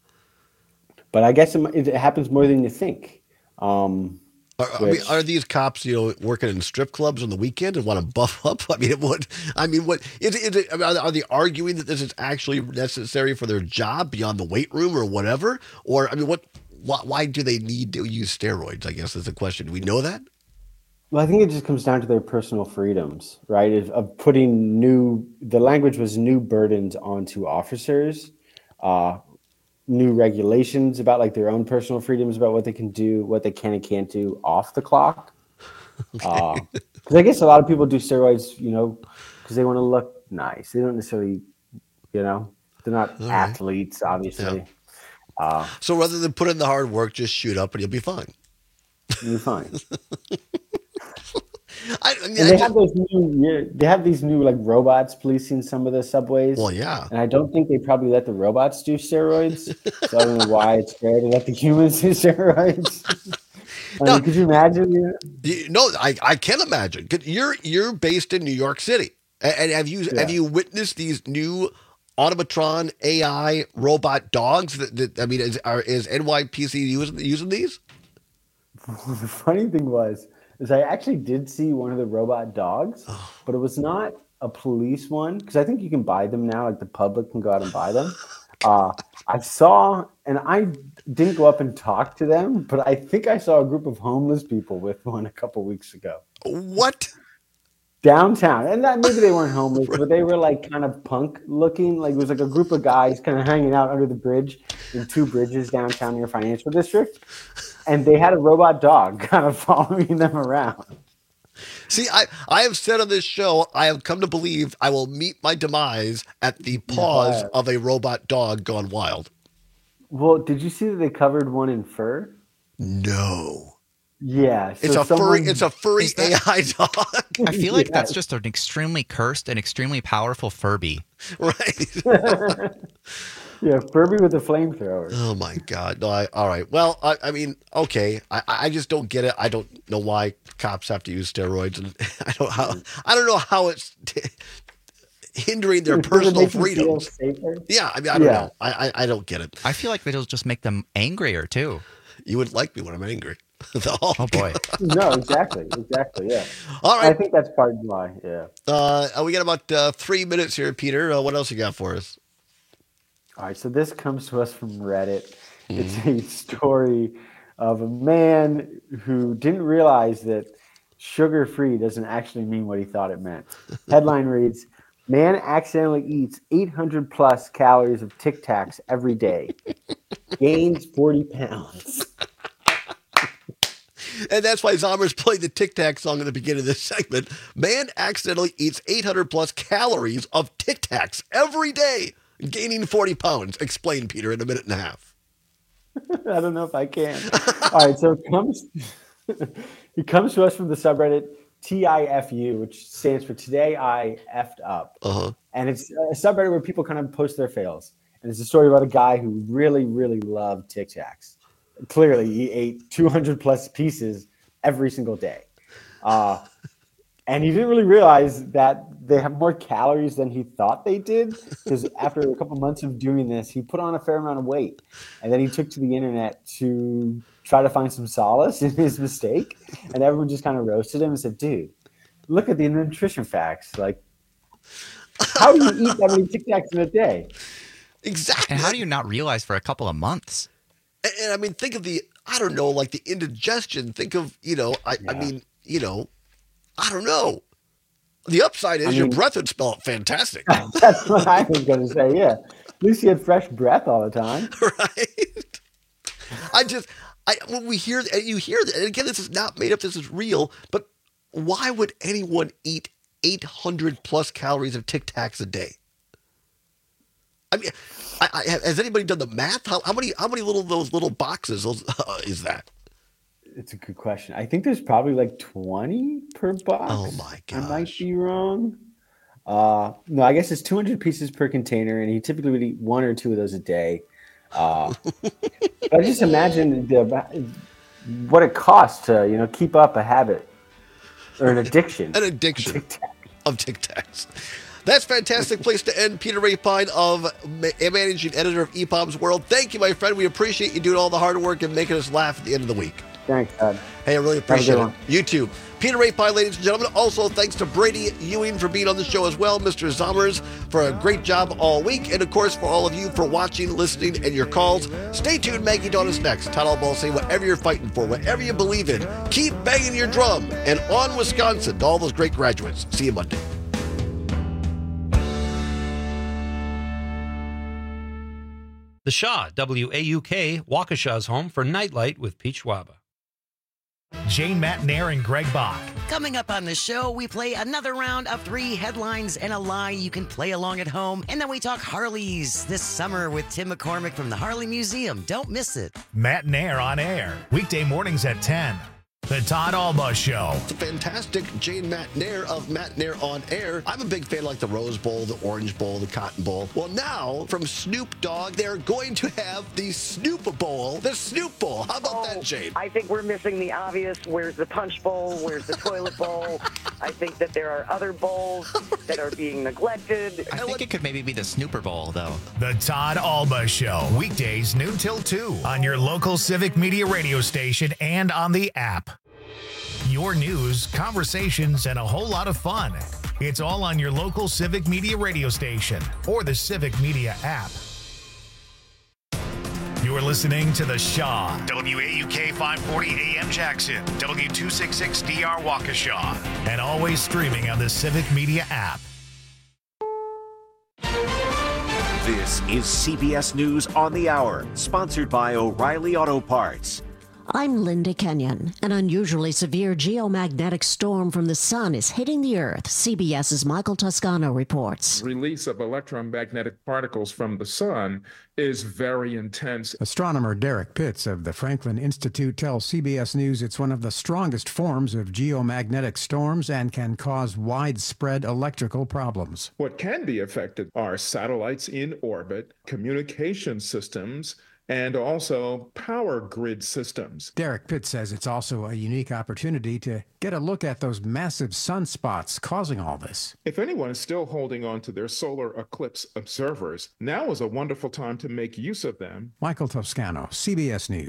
but I guess it, it happens more than you think. Um, Are, I mean, are these cops, you know, working in strip clubs on the weekend and want to buff up? I mean, what? I mean, what is it? Is it I mean, are they arguing that this is actually necessary for their job beyond the weight room or whatever? Or I mean, what? Why, why do they need to use steroids? I guess is the question. Do we know that? Well, I think it just comes down to their personal freedoms, right? Of, of putting new, the language was new burdens onto officers, uh, new regulations about like their own personal freedoms about what they can do, what they can and can't do off the clock. Because okay. uh, I guess a lot of people do steroids, you know, because they want to look nice. They don't necessarily, you know, they're not All athletes, right. obviously. Yeah. Uh, so rather than put in the hard work, just shoot up and you'll be fine. You'll be fine. I, I mean, and they just, have those new, they have these new like robots policing some of the subways. Well, yeah. And I don't think they probably let the robots do steroids. So I don't know why it's fair to let the humans do steroids. I no, mean, could you imagine? You know? No, I, I can imagine. You're you're based in New York City, and have you yeah. have you witnessed these new automatron A I robot dogs? That, that I mean, is are, is N Y P C using using these? The funny thing was. Is I actually did see one of the robot dogs, but it was not a police one because I think you can buy them now. Like the public can go out and buy them. Uh, I saw, and I didn't go up and talk to them, but I think I saw a group of homeless people with one a couple weeks ago. What? Downtown, and that maybe they weren't homeless, but they were like kind of punk looking. Like it was like a group of guys kind of hanging out under the bridge in two bridges downtown near Financial District. And they had a robot dog kind of following them around. See, I, I have said on this show, I have come to believe I will meet my demise at the paws yeah. of a robot dog gone wild. Well, did you see that they covered one in fur? No. Yeah. So it's a someone, furry it's a furry that, A I dog. I feel like yeah. that's just an extremely cursed and extremely powerful Furby. Right. Yeah, Furby with a flamethrower. Oh my God! No, I, all right. Well, I, I mean, okay. I, I just don't get it. I don't know why cops have to use steroids, and I don't how I don't know how it's t- hindering their personal freedoms. Yeah, I mean, I don't yeah. know. I, I I don't get it. I feel like it'll just make them angrier too. You would like me when I'm angry. oh, oh boy! No, exactly, exactly. Yeah. All right. I think that's part of why. Yeah. Uh, we got about uh, three minutes here, Peter. Uh, what else you got for us? All right, so this comes to us from Reddit. Mm-hmm. It's a story of a man who didn't realize that sugar-free doesn't actually mean what he thought it meant. Headline reads, Man accidentally eats eight hundred plus calories of Tic Tacs every day. Gains forty pounds. And that's why Zombers played the Tic Tac song in the beginning of this segment. Man accidentally eats eight hundred plus calories of Tic Tacs every day, gaining forty pounds. Explain, Peter, in a minute and a half. I don't know if I can. All right, so it comes, it comes to us from the subreddit T I F U, which stands for Today I F'd Up. Uh-huh. And it's a subreddit where people kind of post their fails. And it's a story about a guy who really, really loved Tic Tacs. Clearly, he ate two hundred plus pieces every single day. Uh, and he didn't really realize that they have more calories than he thought they did. Because after a couple months of doing this, he put on a fair amount of weight. And then he took to the internet to try to find some solace in his mistake. And everyone just kind of roasted him and said, dude, look at the nutrition facts. Like, how do you eat that many Tic Tacs in a day? Exactly. And how do you not realize for a couple of months? And, and I mean, think of the, I don't know, like the indigestion. Think of, you know, I, yeah. I mean, you know, I don't know. The upside is I mean, your breath would smell fantastic. That's what I was going to say, yeah. At least you had fresh breath all the time. Right. I just, I when we hear, and you hear that, and again, this is not made up, this is real, but why would anyone eat eight hundred plus calories of Tic Tacs a day? I mean, I, I, has anybody done the math? How, how many how many little those little boxes those, uh, is that? It's a good question. I think there's probably like twenty per box. Oh my gosh. I might be wrong. Uh, no, I guess it's two hundred pieces per container, and he typically would eat one or two of those a day. Uh, but I just imagine the, what it costs to, you know, keep up a habit or an addiction. An addiction Tic of Tic Tacs. That's a fantastic place to end. Peter Rapine, of managing editor of E P O M's World. Thank you, my friend. We appreciate you doing all the hard work and making us laugh at the end of the week. Thanks, Todd. Hey, I really appreciate it. You too. Peter Rapine, ladies and gentlemen. Also, thanks to Brady Ewing for being on the show as well. Mister Zommers for a great job all week. And, of course, for all of you for watching, listening, and your calls. Stay tuned. Maggie Dawn is next. Todd Albaugh saying whatever you're fighting for, whatever you believe in, keep banging your drum. And on Wisconsin to all those great graduates. See you Monday. The Shaw, W A U K, Waukesha's home for Nightlight with Pete Schwaba. Jane Matnair and Greg Bach. Coming up on the show, we play another round of three headlines and a lie. You can play along at home. And then we talk Harleys this summer with Tim McCormick from the Harley Museum. Don't miss it. Matnair on air, weekday mornings at ten. The Todd Albaugh Show. It's a fantastic Jane Matnair of Matnair on Air. I'm a big fan like the Rose Bowl, the Orange Bowl, the Cotton Bowl. Well, now, from Snoop Dogg, they're going to have the Snoop Bowl, the Snoop Bowl. How about oh, that, Jane? I think we're missing the obvious. Where's the Punch Bowl? Where's the Toilet Bowl? I think that there are other bowls that are being neglected. I think it could maybe be the Snooper Bowl, though. The Todd Albaugh Show. Weekdays noon till two on your local Civic Media radio station and on the app. Your news, conversations, and a whole lot of fun. It's all on your local Civic Media radio station or the Civic Media app. You're listening to The Shaw, W A U K five forty A M Jackson, W two sixty-six D R Waukesha, and always streaming on the Civic Media app. This is C B S News on the Hour, sponsored by O'Reilly Auto Parts. I'm Linda Kenyon. An unusually severe geomagnetic storm from the sun is hitting the Earth. CBS's Michael Toscano reports. Release of electromagnetic particles from the sun is very intense. Astronomer Derek Pitts of the Franklin Institute tells C B S News it's one of the strongest forms of geomagnetic storms and can cause widespread electrical problems. What can be affected are satellites in orbit, communication systems, and also power grid systems. Derek Pitts says it's also a unique opportunity to get a look at those massive sunspots causing all this. If anyone is still holding on to their solar eclipse observers, now is a wonderful time to make use of them. Michael Toscano, C B S News.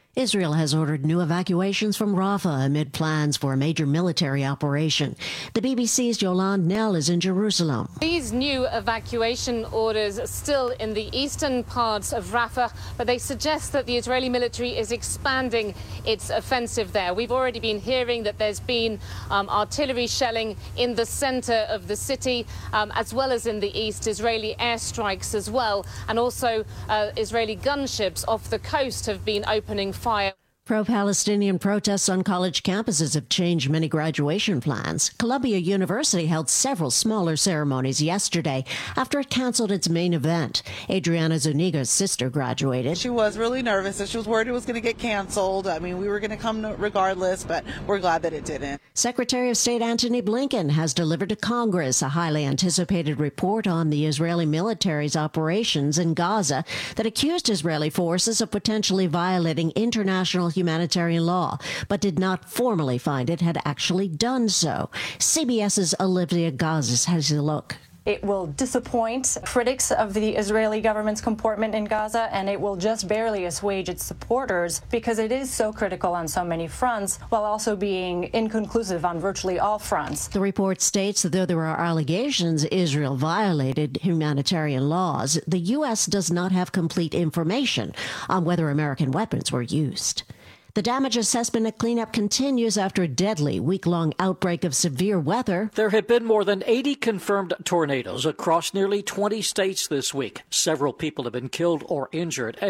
Israel has ordered new evacuations from Rafah amid plans for a major military operation. The B B C's Yolande Nell is in Jerusalem. These new evacuation orders are still in the eastern parts of Rafah, but they suggest that the Israeli military is expanding its offensive there. We've already been hearing that there's been um, artillery shelling in the center of the city, um, as well as in the east, Israeli airstrikes as well, and also uh, Israeli gunships off the coast have been opening fire. Pro-Palestinian protests on college campuses have changed many graduation plans. Columbia University held several smaller ceremonies yesterday after it canceled its main event. Adriana Zuniga's sister graduated. She was really nervous and she was worried it was going to get canceled. I mean, we were going to come regardless, but we're glad that it didn't. Secretary of State Antony Blinken has delivered to Congress a highly anticipated report on the Israeli military's operations in Gaza that accused Israeli forces of potentially violating international humanitarian law, but did not formally find it had actually done so. CBS's Olivia Gazis has a look. It will disappoint critics of the Israeli government's comportment in Gaza, and it will just barely assuage its supporters because it is so critical on so many fronts, while also being inconclusive on virtually all fronts. The report states that though there are allegations Israel violated humanitarian laws, the U S does not have complete information on whether American weapons were used. The damage assessment and cleanup continues after a deadly week-long outbreak of severe weather. There have been more than eighty confirmed tornadoes across nearly twenty states this week. Several people have been killed or injured.